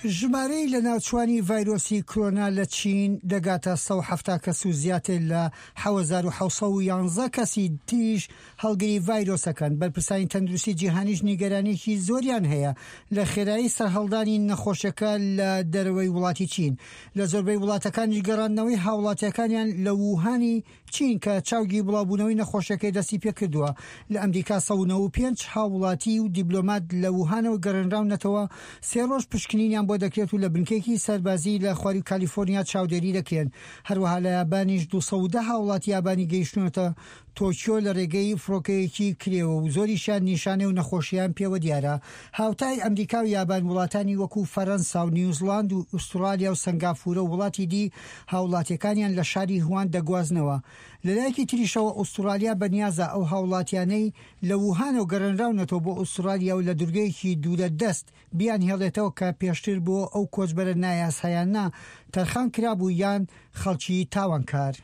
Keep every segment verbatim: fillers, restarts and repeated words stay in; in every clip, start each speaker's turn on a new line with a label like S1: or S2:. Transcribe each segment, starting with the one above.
S1: ژمارەی لە ناوچوانی ڤایرۆسی کۆرۆنا لە چین دەگاتە سەد و هەفتاد کەس و زیاتر لە حەوت هەزار و حەوت سەد و یانزە کەسی تریش هەڵگری ڤایرۆسەکەن. بەرپرسانی تەندروستی جیهانیش نیگەرانێکی زۆریان هەیە لە خێرایی سەرهەڵدانی نەخۆشەکە لە دەرەوەی وڵاتی چین. لە زۆربەی وڵاتەکانی گەڕاندنەوەی هاوڵاتیەکانیان لە ووهانی چین کە چاوگی بڵاوبوونەوەی نەخۆشەکەی دەستی پێ کردووە. لە ئەمریکا سەد و نۆ و پێنج هاوڵاتی و دیبلۆمات لە ووهانەوە گەڕێنراونەتەوە. سێ ڕۆژ پشکنینیان بۆ دەکرێت و لە بنکێکی سەربازی لە خواری کالیفۆرنیا چاودێری دەکرێن. هەروەها لە یابانیش دووسەد و دە هاوڵاتی یابانی گەیشتونەتە تۆکیۆ لە ڕێگەی فڕۆکەیەکی کرێوە و زۆریشان نیشانێ و نەخۆشیان پێوە دیارە. هاوتای ئەمریکا و یابان وڵاتانی وەکو فەرەنسا و نیوزیلاند و ئوسترالیا و سنگافورە و وڵاتی دی هاوڵاتیەکانیان لە شاری هوان دەگوازنەوە. لەلایەکی تریشەوە ئوسترالیا بەنیازە ئەو هاوڵاتیانەی لە ووهانەوە گەڕێنراونەتەوە بۆ ئوسترالیا و لە دوورگەیەکی دوورە دەست بیان هێڵێتەوە کە پێشتر بۆ ئەو کۆچبەرە نایاسایانە تەرخان کرابوو یان خەڵکی تاوانکار.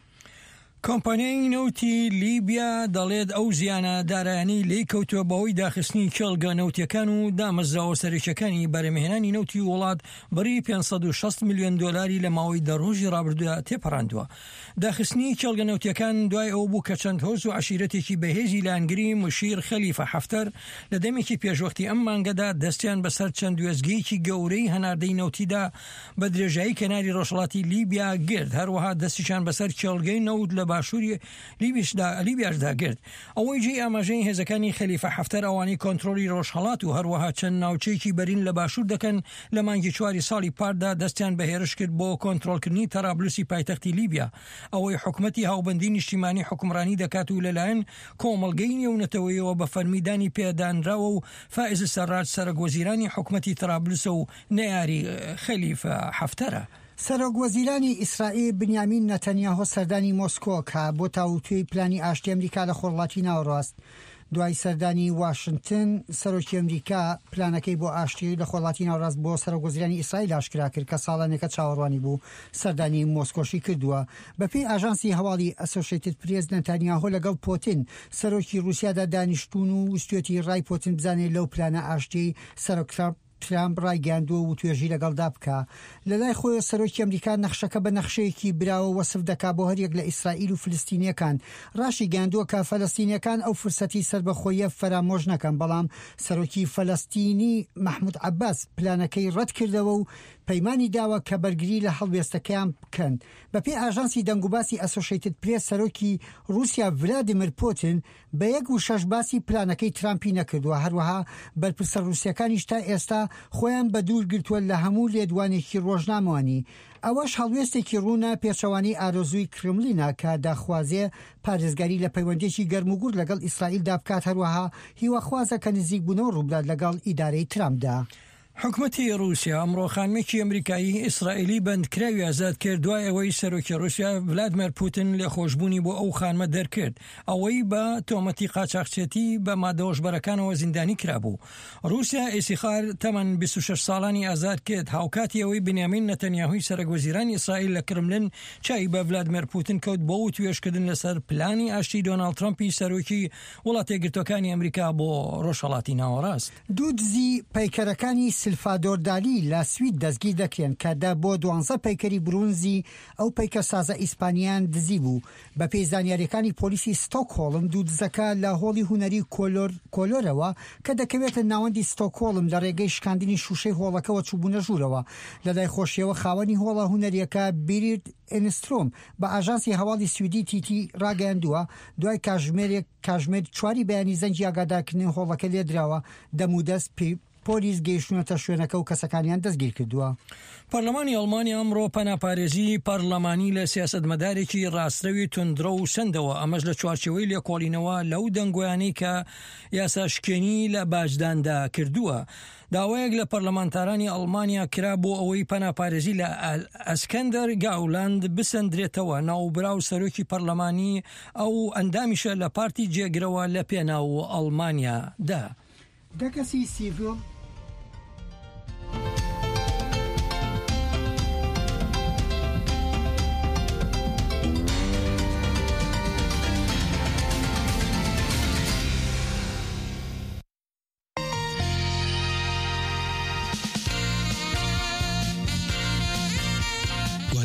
S2: کۆمپانیای نەوتی لیبیا دەڵێت ئەو زیانە دارایانی لی کەوتووە بەهۆی داخستنی کێڵگە نەوتیەکان و دامەزراوە سەرچەکانی بەرەمهێنانی نەوتی وڵات بەری پێنجسەد و شەست میلیۆن دۆلاری لە ماوەی دەڕۆژی ڕابردووە تێپەڕاندووە. داخستنی کێڵگە نەوتیەکان دوای ئەو بوو کە چەند هۆز و عشیرەتێکی بەهێزی لانگری مشیر خەلیفە حەفتەر لە دەمێکی پێشوەختی ئەم مانگەدا دەستیان بەسەر چەند وێزگەیەکی گەورەی هەناردەی نەوتیدا بە درێژایی کەناری ڕۆژهەڵاتی لیبیا گرت. هەروەها دەستیشان بەسەر کێڵگەی نەوت لە باشووری لیبیشدا لیبیاشدا گرت. ئەوەی جێی ئاماژەی هێزەکانی خەلیفە حەفتەر ئەوانی کۆنتڕۆلی ڕۆژهەڵات و هەروەها چەند ناوچەیەکی بەرین لە باشوور دەکەن لە مانگی چواری ساڵی پاردا دەستیان بە هێرش کرد بۆ کۆنتڕۆلکردنی تەرابلوسی پایتەختی لیبیا. ئەوەی حکومەتی هاوبەندی نیشتیمانی حکومڕانی دەکات و لەلایەن کۆمەڵگەی نێونەتەوەیەوە بە فەرمیدانی پێدانراوە و فائز سەرراج سەرۆکوەزیرانی حکومەتی تەرابلوسە و نەیاری خەلیفە حەفتەرە.
S1: سەرۆکوەزیرانی ئیسرائیل بنیامین نەتەنیاهۆ سەردانی مۆسکۆ کە بۆ تاوتوێی پلانی ئاشتی ئەمریکا لە خۆڵاتی ناوەڕاست. دوای سەردانی واشنگتن سەرۆکی ئەمریکا پلانەکەی بۆ ئاشتی لە خۆڵاتی ناوەڕاست بۆ سەرۆکوەزیرانی ئیسرائیل ئاشکرا کرد کە ساڵانێکە چاوەڕوانی بوو سەردانی مۆسکۆشی کردووە. بەپێی ئاژانسی هەواڵی ئەسۆشیێتد پرێس نەتانیاهۆ لەگەڵ پۆتین سەرۆکی رووسیادا دانیشتون و وستێتی ڕای پۆتین بزانێت لەو پلانە ئاشتی سەرۆک ترامپ ڕایگەاندووە و توێژی لەگەڵدا بکە. لە لای خۆی سەرۆکی ئەمریکا نەخشەکە بە نەخشەیەکی براوە وەسف دەکا بۆ هەریەک لە ئیسرائیل و فلستینیەکان. ڕاشی گەاندووە کە فەلەستینیەکان ئەو فرسەتی سربەخۆیە فەرامۆژ نەکەن، بەڵام سەرۆکی فەلەستینی مەحموود عەباس پلانەکەی ڕەت کردەوە و پەیمانی داوە کە بەرگری لە هەڵوێستەکەیان بکەن. بەپێی ئاژانسی دەنگوباسی ئەسۆشیێتد پرێس سەرۆکی رووسیا ڤلادیمیر پۆتین بە یەک و شەش باسی پلانەکەی ترامپی نەکردووە. هەروەها بەرپرسە رووسیەکانیش تا ئێستا خۆیان بە دوور گرتووە لە هەموو لێدوانێکی ڕۆژنامەوانی. ئەوەش هەڵوێستێکی ڕوونە پێچەوانی ئارۆزووی کرملینە کە داخوازێ پارێزگاری لە پەیوەندێکی گەرموگور لەگەڵ ئیسرائیل دابکات، هەروەها هیوەخوازە کە نزیک بوونەوە ڕووبدات لەگەڵ ئیدارەی ترامپدا.
S2: حکومەتی رووسیا ئەمڕۆ خانمێکی ئەمریکایی ئیسرائیلی بەندکراوی ئازاد کرد دوای ئەوەی سەرۆکی رووسیا ڤلادیمیر پوتین لێخۆشبوونی بۆ ئەو خانمە دەرکرد. ئەوەی بە تۆمەتی قاچاقچێتی بە مادەوەژبەرەکانەوە زیندانی کرابوو. رووسیا ئیسیخار تەمەن بیست و شەش ساڵانی ئازاد کرد. هاوکاتی ئەوەی بنیامین نەتەنیاهوی سەرۆکوەزیرانی ئیسرائیل لە کرملن چای بە ڤلادیمیر پوتین کەوت بۆ توێژکردن لەسەر پلانی ئاشتی دۆناڵد ترامپی سەرۆکی وڵاتە یەکگرتووەکانی ئەمریکا بۆ ڕۆژهەڵاتی ناوەڕاست.
S1: دوو دزی پەیکەرەکانی سلفادۆر دالی لە سوید دەستگیر دەکرێن کە دا بۆ دوانزە پەیکەری برونزی ئەو پەیکە سازە ئیسپانیان دزی بوو. بە پێی زانیاریەکانی پۆلیسی ستۆکهۆڵم دوو دزەکە لە هۆڵی هونەری کۆلۆرەوە کە دەکەوێتە ناوەندی ستۆکهۆڵم لە ڕێگەی شکاندنی شوشەی هۆڵەکەەوە چوبوونە ژوورەوە. لە لای خۆشیەوە خاوەنی هۆڵە هونەریەکە بیرد ئێنسترۆم بە ئاژانسی هەواڵی سویدی تیتی ڕاگەاندووە دوای کاژمێرێک کاژمێر چواری بەیانی زەنجی ئاگادارکردنی هۆڵەکە لێدراوە. دەمودەست پۆلیس گەیشتونەتە شوێنەکە و کەسەکانیان دەستگیر کردووە.
S2: پەرلەمانی ئەڵمانی ئەمڕۆ پەناپارێزی پەرلەمانی لە سیاسەتمەدارێکی ڕاستەوی توندرە و سندەوە، ئەمەش لە چوارچەوەی لێکۆڵینەوە لەو دەنگۆیانەی کە یاساشکێنی لە باجداندا کردووە. داوایەک لە پەرلەمانتارانی ئەڵمانیا کرا بۆ ئەوەی پەناپارێزی لە ئەسکەندەر گاولاند بسەندرێتەوە. ناوبراو سەرۆکی پەرلەمانی ئەو ئەندامیشە لە پارتی جێگرەوە لە پێناو ئەڵمانیادا.
S1: دەکەسی سیڤیل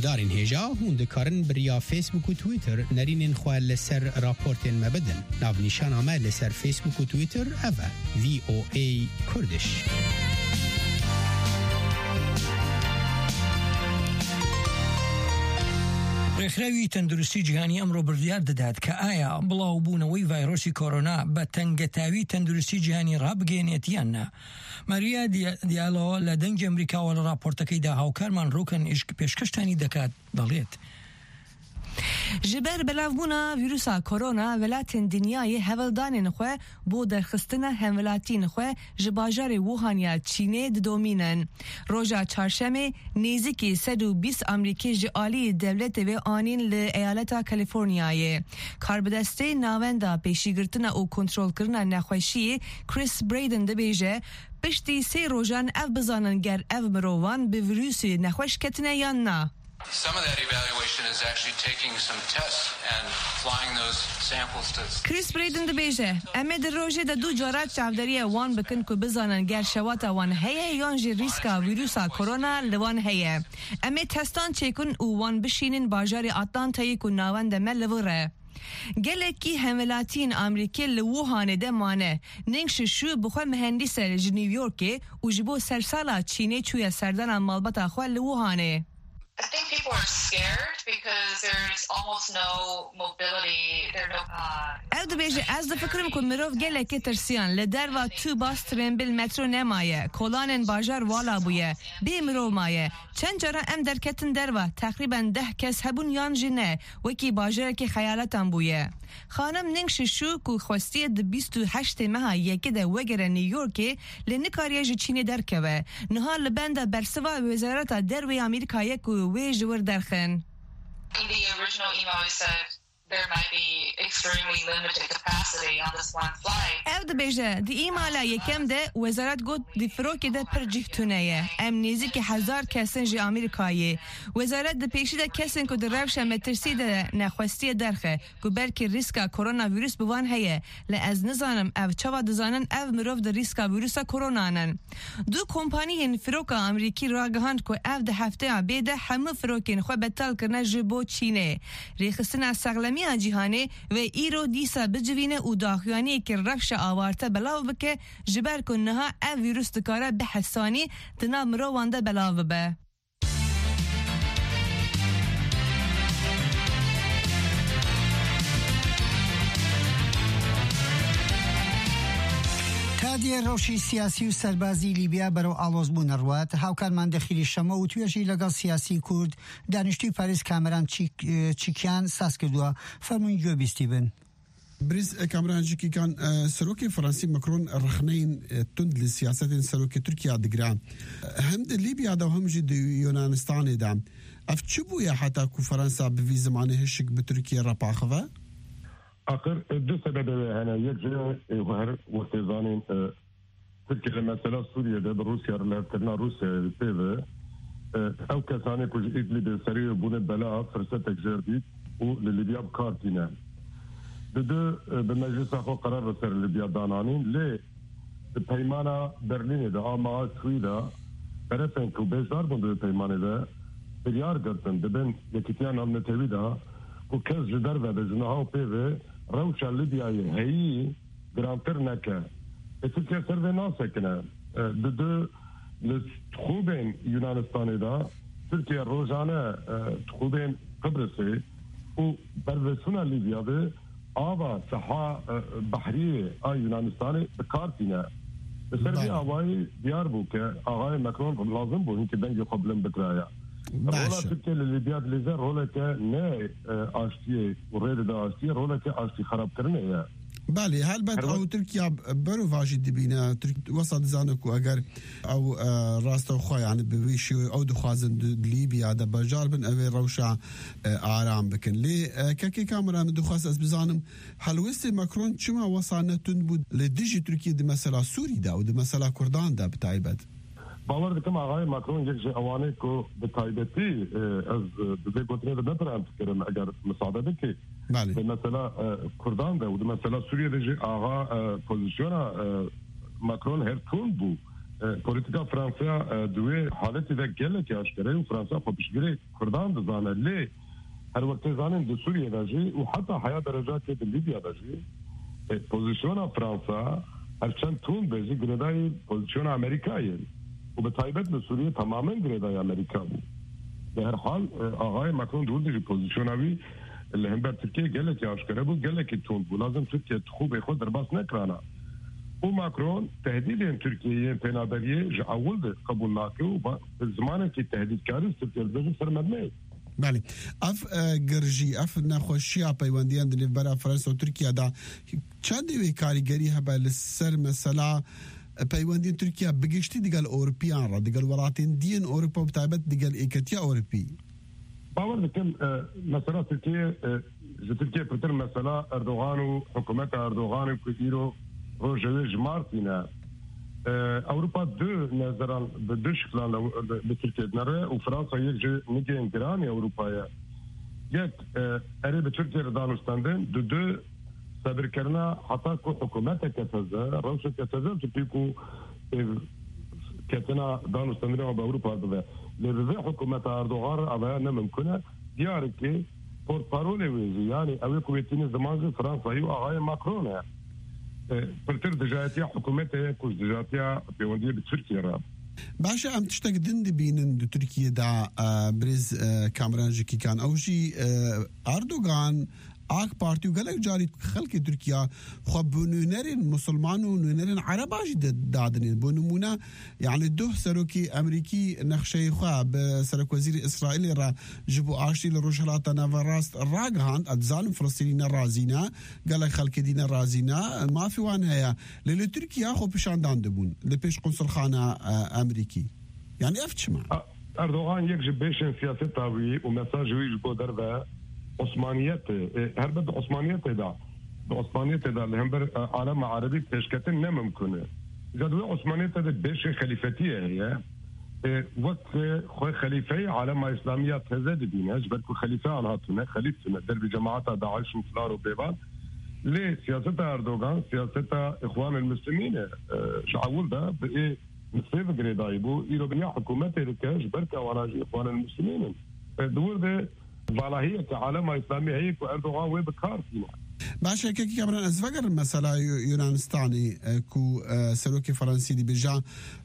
S3: هوادارین هیجا هون دکارن بریا فیسبوک و تویتر نرینین خواه لسر راپورتین مبدن ناو نیشان آمه لسر فیسبوک و تویتر اوه وی او ای کردش.
S2: ڕێکخراوی تەندروستی جیهانی ئەمڕۆ بڕیار دەدات کە ئایا بڵاوبوونەوەی ڤایرۆسی کۆرۆنا بە تەنگەتاوی تەندروستی جیهانی ڕابگەێنێت یان نا. ماریا دیالۆ لە دەنگی ئەمریکاوە لە راپۆرتەکەیدا هاوکارمان ڕۆکن ئیشک پێشکەشتانی دەکات دەڵێت.
S4: جبر بلاوبونا ویروسا کرونا ولاتین دنیای هەوڵدانên xwe بۆ دەرخستنە هەموڵاتین xwe ji bajarê Wuhanya Çînê diddomînin. Roja çarşemê nêzîkî sed û bîst Amerîkî ji aliyê devletê ve anîn li eyaleta Kalîforniyayê. Karbidestê navenda pêşîgirtina û kontrolkirina nexweşiyê Chris Braden dibêje piştî sê rojan ev bizanin ger ev mirovan bi virûsê nexweş ketine yan na.
S5: Some of that evaluation is actually taking some tests and flying those samples to...
S4: Chris Braden dibêje em ê di rojê de du cara çavderiya wan bikin ku bizanin ger şewata wan heye yan jî rîska vîrusa korona li wan heye. Em ê testan çêkin û wan bişînin bajarê Atlantayê ku navenda me li vir e. Gelekî hemvelatiyên Amerîkê li Wuhanê de mane. Nêng ji şû bi xwe mihendîs e ji New Yorkê û ji bo sersala Çînê çûye serdana malbata xwe li Wuhanê.
S6: I think people are scared because there's almost no mobility. There no. Uh,
S4: Ev dibêje ez difikirim ku mirov gelekî tirsiyan li derva tu bas trênbil metro nemaye. Kolanên bajar wala bûye. Bê mirov maye. Çend cara em derketin derva teqrîben deh kes hebûn yan jî ne. Wekî bajarekî xeyaletan bûye. Xanem nêng ji şû ku xwestiye di bîst û heştê meha yekê de wegere New Yorkê lê nikariye ji Çînê derkeve. Niha li benda bersiva Wezareta Derveyê Amerîkayê ku wê ji wir derxin.
S6: in the original email, we said there might be extremely limited capacity on this one flight.
S4: Ev dibêje di îmala yekem de Wezaret got di firokê de pir cih tuneye. Em nêzîkî hezar kesin ji Amerîkayê. Wezaret di pêşî de kesin ku di rewşa metirsî de nexwestiye derxe ku belkî rîska koronavîrus bi wan heye. Li ez nizanim ev çawa dizanin ev mirov di rîska vîrusa koronanin. Du kompaniyên firoka Amerîkî ragihand ku ev di hefteya bê de hemû firokên xwe betal kirine ji bo Çînê. Rêxistina seglemiya cîhanê ve îro dîsa bicivîne û daxuyaniyekî rewşa awarta belav bike ji ber ku niha ev vîrus dikare bi hesanî di nav mirovan de belav bibe.
S1: تادیە ڕەوشی سیاسی و سەربازی لیبیا بەرەو ئاڵۆزبوون ڕوات هاوکارمان دەخیری شەمە و توێژی لەگەڵ سیاسی کورد دانیشتوی پاریس کامران چیکیان ساز کردووە فەرمووی گوێبیستی بن.
S7: بریز کامران چیکیان سەرۆکی فەڕەنسی مەکرۆن ڕخنەین تند لە سیاسەتên سەرۆکی تورکیا دەگران هەم di لیبیادا و هەم jî di Yunanistanê de ev çi bûye heta ku Fransa bi vî zimanê hişik bi Tirkiye rapaxive?
S8: آخر دو سبب هنا يجي وهر وتزانين تركيا مثلا سوريا ده روسيا لكن روسيا تيفا او كسانه كوج ادلب سريه بونه بلا فرصه جديد ولليبيا بكارتينا ده بمجلس اخو قرار رسل ليبيا دانانين ليه بيمانا برلين ده اما سويدا طرفين كو بيزار بده بيمانه ده بيار قرتن دبن يكتيان هم نتويدا وكز جدر ده بجنها وبيفا روشا ليبيا هي جرانتر نكا تركيا سرفي ناسكنا دو لتخوبين يونانستاني دا تركيا روجانا تخوبين قبرصي وبرفسونا ليبيا ده آوا سحا بحرية آي يونانستاني بكارتينا سرفي آواي ديار بو كا آغاي مكرون لازم بو هنكي دنجي قبلن بكرايا رولا تركيا لليبيا دليزر رولا كا نه آشتيه وريد دا آشتيه رولا كا آشتي خراب کرنه يا
S7: بله هل بعد او تركيا برو واجد دبينا وسط زانك واگر او راستو خو يعني بويشي او دخوازن ليبيا دا بجار بن اوي روشا آرام بكن لي كاكي كاميرا دخواز از بزانم هل وست ماكرون چما وصلنا تنبود لديجي تركيا دي مثلا سوري دا او دي مثلا كردان دا بتايبت
S8: باور دکم آقای ماکرون یک جوانی کو به تایبتی از به گوتنی ده نترم فکرم اگر مساعده بکی
S7: بله
S8: مثلا کردان ده و مثلا سوریه ده آقا پوزیشن ماکرون هر تون بو پولیتیکا فرانسا دوی حالتی ده گله که اشکره و فرانسا خب بشگیره کردان دزانه لی هر وقت زانن دو سوریه داجی و حتی حیا درجات که لیبیا داجی پوزیشن فرانسا هرچند تون بزی گردای پوزیشن امریکایی و به تایبت به سوریه تماما گردای امریکا بود. به هر حال آقای مکرون دور دیجی پوزیشن اوی اللي هم بر تركيا قال لك يا اشكره بو قال لك تون لازم تركيا تخوب ياخذ درباس نكرانا وماكرون تهديد تركيا بينادريه جاول قبول ناكو بالزمان كي تهديد كارث تركيا بده سرمدمه
S7: بله اف گرجی اف نخوشی پیوندیان د برا فرانسه او ترکیه دا چند وی کاریگری هبل سر مثلا پیوندی ترکیه بگشتی دیگل اروپیان را دیگل ولاتین دین اروپا بتابت دیگل ایکتیا اروپی
S8: باور دكم مثلا تركيا تركيا بتر مثلا اردوغان وحكومه اردوغان وكثيرو روجوج مارتينا اوروبا دو نظرا بدو شكلان بتركيا نرى وفرنسا يجي نيجي انجراني اوروبا يك اري بتركيا دانستاندن دو دو صبر كرنا حتى كو حكومه كتزا روشه كتزا تبيكو كتنا دانستاندن باوروبا ده لذا حكومة أردوغان أبانا ممكنة ديارك بورتبارولي ويزي يعني أوي كويتين زمان فرنسا يو أغاية ماكرون برتر دجاتيا حكومتها كوش دجاتيا بيوندية بتركيا راب
S7: باشا ام تشتاق دند بينن دو تركيا دا بريز كامران جيكي كان أوجي أردوغان آك بارتي وقالك جاري خلق تركيا خب بنونرين مسلمان ونونرين عرب عجد دادنين بنمونا يعني دو سروكي أمريكي نخشي خواه بسرك وزير إسرائيلي را جبو عاشي لروشلاتا نافراست راقهان أدزان فلسطينين رازينا قالك خلق دين رازينا ما في وان هيا للي تركيا خب بشان داندبون لبيش قنصل خانة أمريكي يعني أفتش ما
S8: أردوغان يكجب بيشن سياسة تاوي ومساجوي جبو دربا عثمانيات هر بد عثمانيات دا عثمانيات دا اللي هم بر عالم عربي تشكتن نه ممكنه جدوى عثمانيات دا بيش خليفتيه هي وقت خو خليفه عالم اسلاميه تزاد دينه جبركو خليفه على هاتنا خليفه درب جماعات داعش وفلار وبيبان ليه سياسه اردوغان سياسه اخوان المسلمين شعول ده بايه مصيف غريدايبو يروبنيا حكومته ركاج بركه وراجي اخوان المسلمين دور ده والله كعالم اسلامي هيك واردوغان وين بكار فينا
S7: باشا كي كامران ازفقر مثلا يونانستاني كو سلوكي فرنسي دي بجا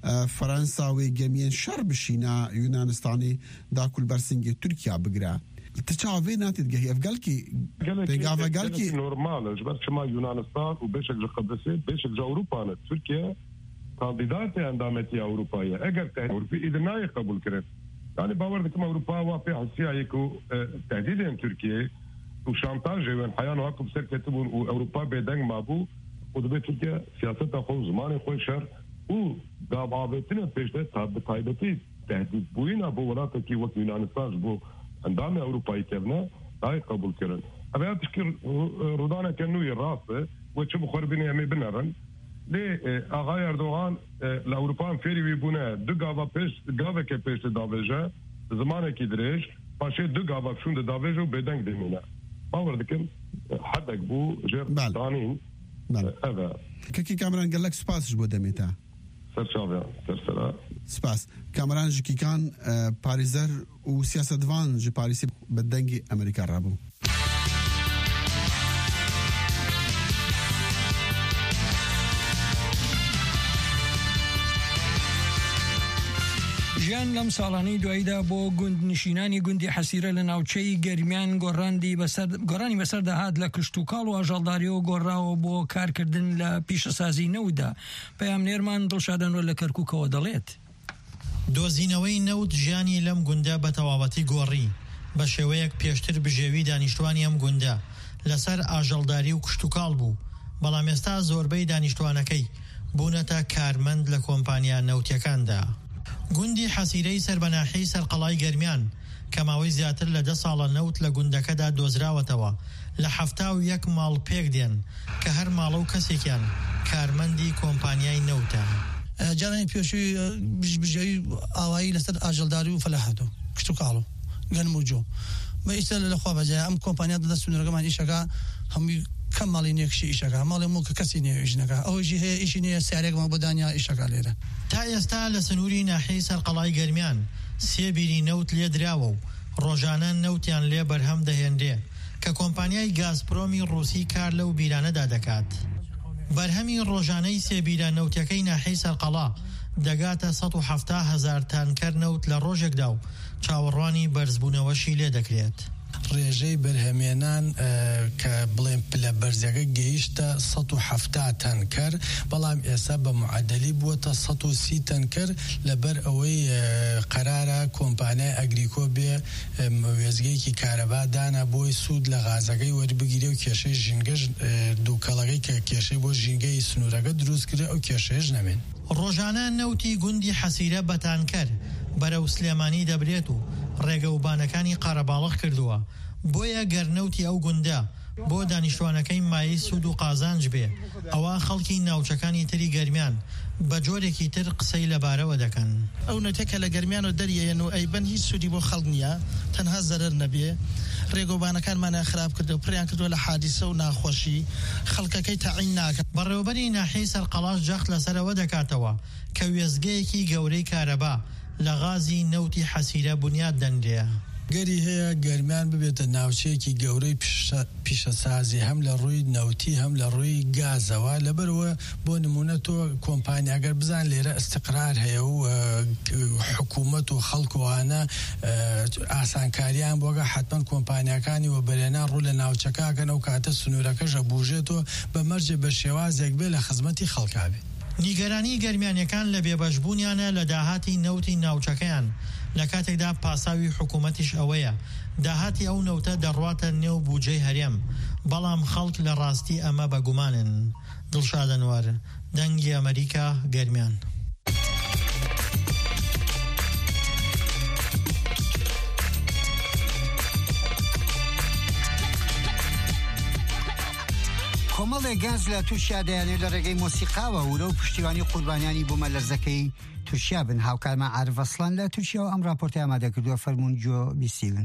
S7: فرنساوي جميع شرب شينا يونانستاني دا كل برسنجي تركيا بقرا تشافي ناتي تجي افقالكي بيقاف قالكي
S8: نورمال جبر شما يونانستان وبيشك قبرصي بيشك اوروبا تركيا كانديدات اندامتي اوروبيه اگر تهور في اذا ناي قبول كرت يعني باور دكما اوروبا وفي حسيا يكو تهديد تركيا وشانتاج وين حيانو هاكو بسر كتبون اوروبا بيدنگ مابو ودبي تركيا سياستا خو زمان خو شر و دابابتنا بيشته تاب تايبتي تهديد بوينا بو ولاته كي وقت يونانستان بو اندام اوروبا كرنا هاي قبول كرن ابي تشكر رودانا كانو يراسه وتشبو خربيني امي بنرن لي اغا اردوغان لاوروبا فيري ويبونا دو غافا بيش غافا كي بيش دافيجا زمان كي دريج باشي دو غافا شون دافيجا وبيدنگ ديمينا باور دكم حدك بو جير طانين هذا
S7: كي كامران قال لك سباس جبو دميتا
S8: سرشافيا سرسلا
S7: سباس كامران جي كان باريزر وسياسة دوان جي باريسي بدنگي امريكا رابو
S2: ژیان لەم ساڵانەی دواییدا بۆ گوندنشینانی گوندی حەسیرە لە ناوچەی گەرمیان گۆڕاندی بەسەر گۆڕانی بەسەر دەهات لە کشت و کاڵ و ئاژەڵداریەوە گۆڕاوە بۆ کارکردن لە پیشەسازی نەوتدا. پەیامنێرمان دڵشادەنوەر لە کەرکووکەوە دەڵێت
S9: دۆزینەوەی نەوت ژیانی لەم گوندە بە تەواوەتی گۆڕی بە شێوەیەک پێشتر بژێوی دانیشتوانی ئەم گوندە لەسەر ئاژەڵداری و کشت و کاڵ بوو، بەڵام ئێستا زۆربەی دانیشتوانەکەی بوونەتە کارمەند لە کۆمپانیا نەوتیەکاندا. گوندی حەسیرەی سەربەناحی سەرقەڵای گەرمیان کە ماوەی زیاتر لە دە ساڵە نەوت لە گوندەکەدا دۆزراوەتەوە لە حەفتا و یەک ماڵ پێک دێن کە هەر ماڵە و کەسێکیان کارمەندی کۆمپانیای نەوتە.
S10: جارانی پێشووی بژێوی ئاوایی لەسەر ئاژەڵداری و فەلاحەت و کشت و کاڵ و گەنم و جۆ بە ئیستا لەخوا بەجای ئەم کۆمپانیا دەدە سونەرەکەمان ئیشەکە هەمووی کەم ماڵی نێکشی ئیشەکە ماڵی موکە کەسی نێ ئیشنەکە ئەوژی هەیە ئیشی نیە سیارێکمە بۆ دانیا ئیشەکە لێرە
S9: تا ئێستا لە سنووری ناحیەی سەرقەڵای گەرمیان سێ بیری نەوت لێ درراوە و ڕۆژانە نەوتیان لێ بەرهەم دەهێنرێ کە کۆمپانیای گازپرۆمی ڕووسی کار لەو بیرانەدا دەکات. بەرهەمی ڕۆژانەی سێبیرە نەوتەکەی ناحیەی سەرقەڵا دەگاتە سەد و هەفتاد هەزار تانکەر نەوت لە ڕۆژێکدا و چاوەڕوانی بەرزبوونەوەشی لێ دەکرێت.
S11: ڕێژەی بەرهەمێنان کە بڵێن پلە بەرزەکە گەیشتە سەد و هەفتاد تانکەر بەڵام ئێستا بە معادلی بووەتە سەد و سی تانکەر لەبەر ئەوەی قەرارە کۆمپانیای ئەگریکۆ بێ وێزگەیەکی کارەبا دانا بۆی سوود لە غازەکەی وەربگیرێ و کێشەی ژینگەش دووکەڵەکەی کە کێشەی بۆ ژینگەی سنوورەکە دروست کرێ ئەو کێشەیەش نەمێن.
S9: ڕۆژانە نەوتی گوندی حەسیرە بە تانکەر بەرەو سلێمانی دەبرێت و ڕێگەوبانەکانی قەرەباڵغ کردووە بۆیە گەرنەوتی ئەو گوندە بۆ دانیشتوانەکەی مایی سوود و قازانج بێ ئەوە خەڵکی ناوچەکانی تری گەرمیان بە جۆرێکی تر قسەی لەبارەوە دەکەن.
S12: ئەو نەتێکە لە گەرمیان و دەریەن و ئەیبەن هیچ سوودی بۆ خەڵک نییە تەنها زەرەر نەبێ ڕێگەوبانەکانمانە خراپ کردو و پڕیان کردووە لە حادیسە و ناخۆشی خەڵکەکەی تەعین ناکەن.
S9: بەڕێوەبەری ناحیەی سەرقەڵاش جەخت لەسەرەوە دەکاتەوە کە وێزگەیەکی گەورەی کارەبا لە غازی نەوتی حەسیرە بنیاد دەنرێ.
S11: گەری هەیە گەرمیان ببێتە ناوچەیەکی گەورەی پیشەسازی هەم لە ڕووی نەوتی هەم لە ڕووی گازەوە لەبەرەوە بۆ نمونە تۆ کۆمپانیاگەر بزان لێرە استقرار هەیە و حکوومەت و خەڵکوانە ئاسانکاریان بۆگە حتمما کۆمپانیاکانی و بەرێنان ڕوو لە ناوچەکەکەن ئەو کاتە سنوورەکەشە بوژێتەوە بە مەرجێ بە شێوازێک بێ لە خزمەتی خەڵکابێ.
S9: نیگەرانی گەرمیانیەکان لە بێبەشبوونیانە لە داهاتی نەوتی ناوچەکەیان لە کاتێکدا پاساوی حکوومەتیش ئەوەیە داهاتی ئەو نەوتە دەڕواتە نێو بوجەی هەرێم بەڵام خەڵک لە ڕاستی ئەمە بەگومانن. دڵشادەنوار دەنگی ئەمریکا گەرمیان.
S1: کۆمەڵێک گەنج لە تورکیا دەیانێت لە ڕێگەی مۆسیقاوە ورە و پشتیوانی قوربانیانی بوومە لەرزەکەی تورکیا بن. هاوکارمان عارف ئەسڵان لە تورکیا و ئەم راپۆرتی ئامادەکردووە فەرموون جۆ بیسیون.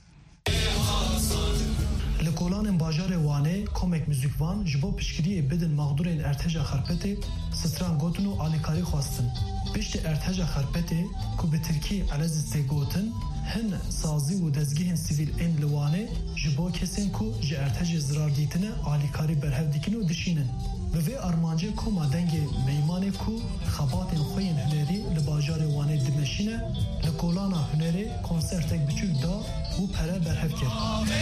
S13: لە کۆڵانên bajarê Wanê komek muzîkvan ji bo piştgiriyê bidin maxdûrên erteja xerpetê stran gotin û alîkarî xwastin. Piştî erteja xerpetê ku bi Tirkî elezî tê gotin hin sazî û dezgehên sivîl ên li Wanê ji bo kesên ku ji ertejê zirar dîtine alîkarî berhev dikin û dişînin. Bi vê armancê koma dengê meymanê ku xebatên xwe yên hunerî li bajarê Wanê dimeşîne li kolana hunerê konsertek biçûk da û pere berhev kir.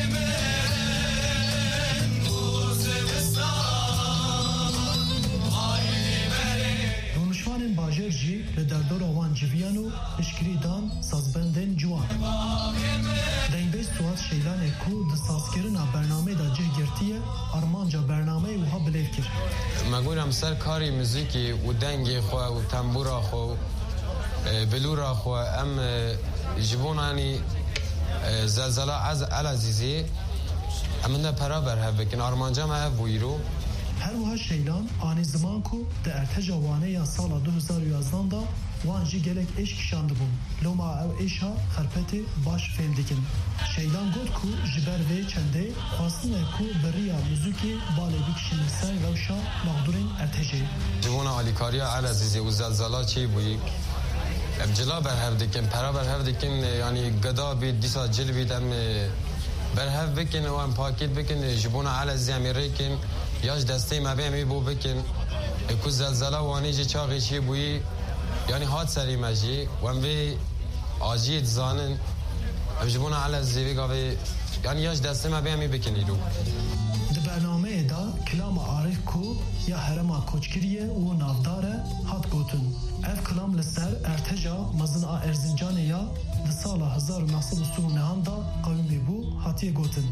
S13: Rûnişvanên bajar jî li derdora wan civiyan û piştgirî dan sazbendên ciwan. Dengbêj Suat Şeylanê ku di sazkirina bernamê da cih girtiye armanca bernameyê wiha bilêv kir.
S14: Me goram ser karî muzîkî û dengê xwe û tembûra xwe û bilûra xwe em ji bo nanî zelzela Elazîzê em de pera berhev bikin armanca me hev bûyîro.
S13: Her wiha Şeylan anî ziman ku di erteja Wanê ya sala du hezar û yazdan da wan jî gelek êş kişandibûn. Loma ew êşa xerpetê baş fêm dikin. Şeylan got ku ji ber vê çendê xwastine ku beriya muzîkê balê bikişînin ser rewşa maxdûrên ertejê.
S14: Ji bo alîkariya Elazîzê û zelzela çê bûyî em cila berhev dikin pera berhev dikin yanî geda bî dîsa cil bî em berhev bikin û em pakêt bikin ji bo Elazîzê em ê rêkin ya ji destê me bê em ê bû bikin ku zelzela Wanê jî çaxê çê bûyî yani hat serî me jî em vê aciyê dizanin em ji bo Elazîzê vê gavê yani ya ji destê me bê em ê bikin îro.
S13: Di bernameyê da kilama Arif ku ya herema koçkiriye û navdar e hat gotin. Ev kilam li ser erteja mezin a Erzincanê ya di sala hezar û neh sed û sî û nehan da qewimê bû hatiye gotin.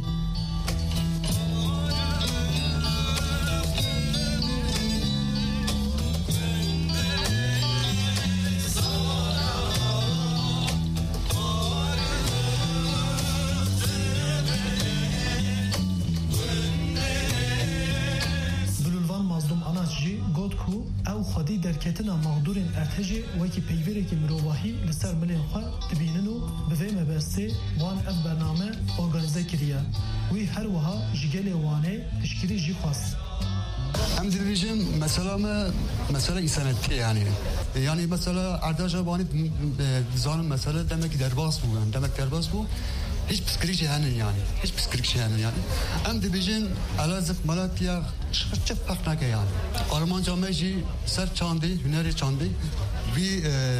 S13: Xwedî derketina maxdûrên ertejê wekî peyvêrekî mirovahî li ser milên xwe dibînin û bi vê mebestê wan ev bername organize kiriye. وی هروها جگل وانه پشکری جی خواست.
S15: هم دبیجم مثلا ما مثلا انسانیتی یعنی یعنی مثلا عداجا بانی زانم مثلا دمک درباس بودن دمک درباس بود هیچ پسکریچی هنن یعنی هیچ پسکریچی هنن یعنی هم دبیجن علازف ملاتیا چه فرق نکه یعنی آلمان جامعه سر چاندی هنری چاندی بی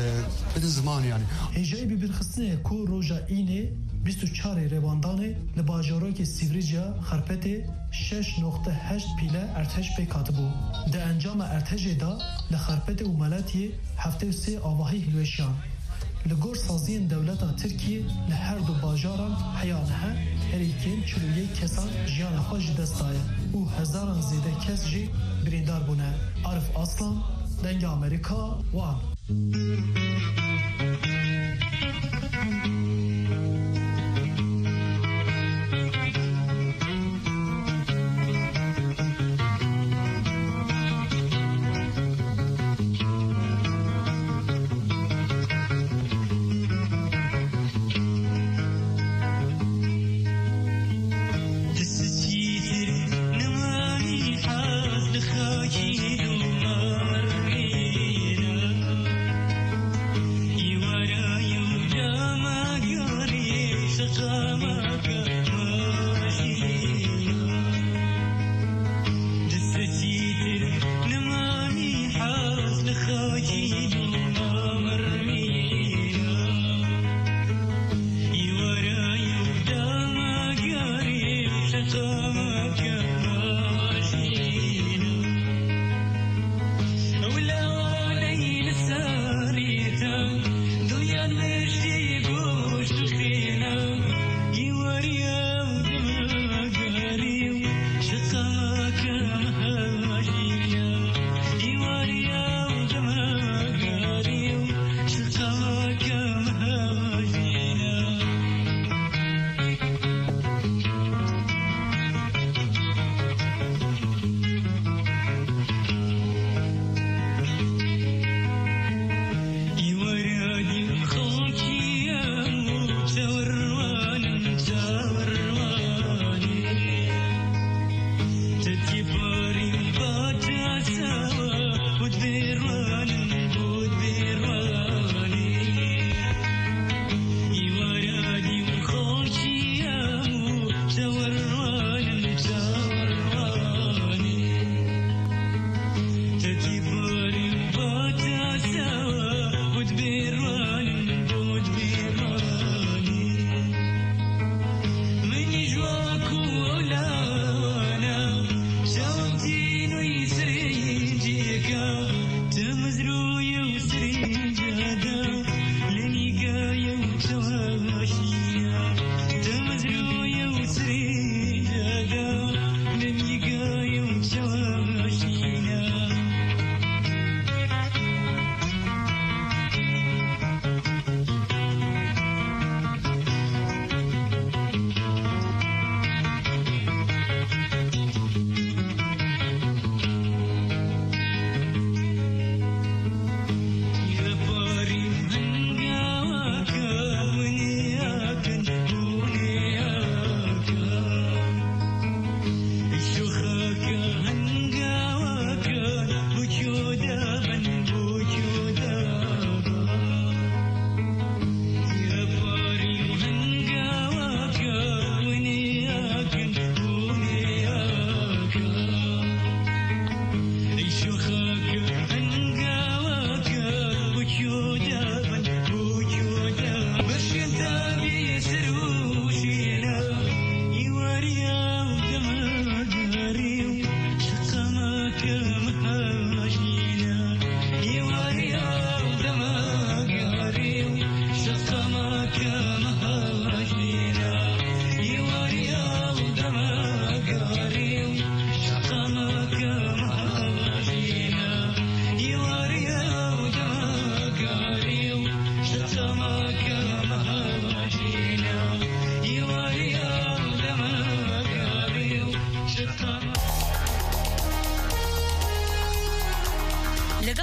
S15: بدن زمان یعنی
S13: هجای بی برخصنه کو روژا اینه بیست و چهار رواندانه لباجاروی سیوریجیا خرپته شش نقطه هشت پیله ارتش پیکات بو. ده انجام ارتش دا لخرپته و ملاتیه هفته و سه آواهی هلوشیان. لگور سازین دولتا ترکیه لهر دو باجاران حیانه هریکین چلویه کسان جیان خوش دستایه و هزاران زیده کس جی بریندار بونه. عارف اصلان دنگ امریکا وان.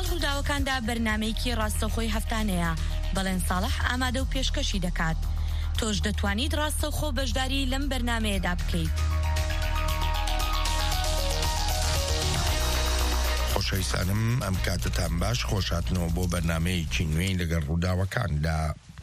S16: بەرنامەیەکی ڕاستەوخۆی هەفتانەیە بەڵێن ساڵح ئامادە و پێشکەشی دەکات. تۆش دەتوانیت ڕاستەوخۆ بەشداری لەم بەرنامەیەدا بکەیت.
S17: خۆشەویستانم ئەم کاتتان باش، خۆشاتنەوە بۆ بەرنامەیەکی نوێی لەگەڵ ڕووداوەکاندا.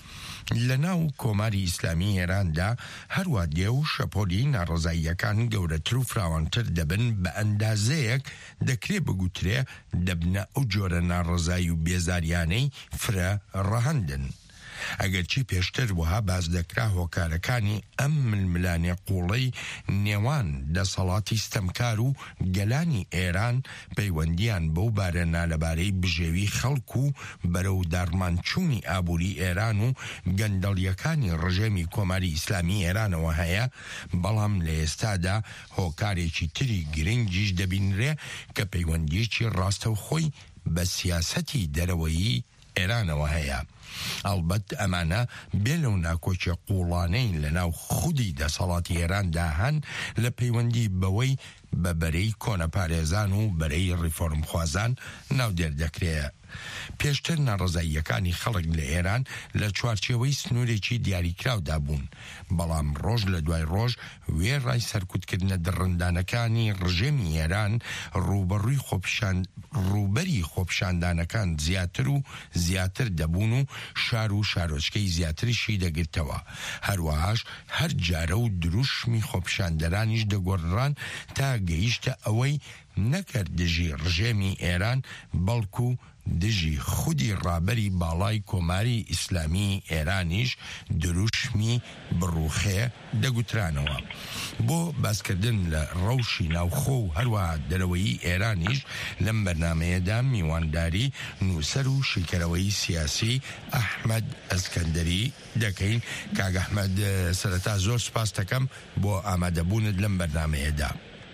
S17: لە ناو کۆماری ئیسلامی ئێراندا هەروە دێ و شەپۆلی ناڕەزاییەکان گەورەتر و فراوانتر دەبن بە ئەندازەیەک دەکرێ بگوترێ دەبنە ئەو جۆرە ناڕەزایی و بێزاریانەی فرە ڕەهەندن. ئەگەرچی پێشتر وها باز دەکرا هۆکارەکانی ئەم ململانێ قوڵەی نێوان دەسەڵاتی ستەمکار و گەلانی ئێران پەیوەندیان بەو بارەنا لەبارەی بژێوی خەڵک و بەرەو دارمانچوونی ئابووری ئێران و گەندەڵیەکانی ڕژێمی کۆماری ئیسلامی ئێرانەوە هەیە، بەڵام لە ئێستادا هۆکارێکی تری گرنگیش دەبینرێ کە پەیوەندیەکی ڕاستەوخۆی بە سیاسەتی دەرەوەیی ئێرانەوە هەیە. ئەڵبەت ئەمانە بێ لەو ناکۆچە قوڵانەی لە ناو خودی دەسەڵاتی ئێراندا هەن لە پەیوەندی بەوەی بە بەرەی کۆنەپارێزان و بەرەی ڕیفۆرم خوازان ناو دێردەکرێە. پێشتر ناڕەزاییەکانی خەڵک لە ئێران لە چوارچێوەی سنوورێکی دیاریکراودا بوون، بەڵام ڕۆژ لە دوای ڕۆژ وێڕای سەرکوتکردنە دڕندانەکانی ڕژێمی ئێران ڕوبەڕووی خۆپیشان ڕوبەری خۆپیشاندانەکان زیاتر و زیاتر دەبوون و شار و شارۆچکەی زیاتریشی دەگرتەوە. هەروەهاش هەر جارە و دروشمی خۆپیشاندەرانیش دەگۆڕان تا گەیشتە ئەوەی نەکرد دژی ڕژێمی ئێران بەڵکو دژی خودی ڕابەری باڵای کۆماری ئیسلامی ئێرانیش دروشمی بڕوخێ دەگوترانەوە. بۆ باسکردن لە ڕەوشی ناوخۆ و هەروەها دەرەوەیی ئێرانیش لەم بەرنامەیەدا میوانداری نووسەر و شیکەرەوەی سیاسی ئەحمەد ئەسکەندەری دەکەین. کاک ئەحمەد، سەرەتا زۆر سپاس دەکەم بۆ ئامادەبوونت لەم بەرنامەیەدا.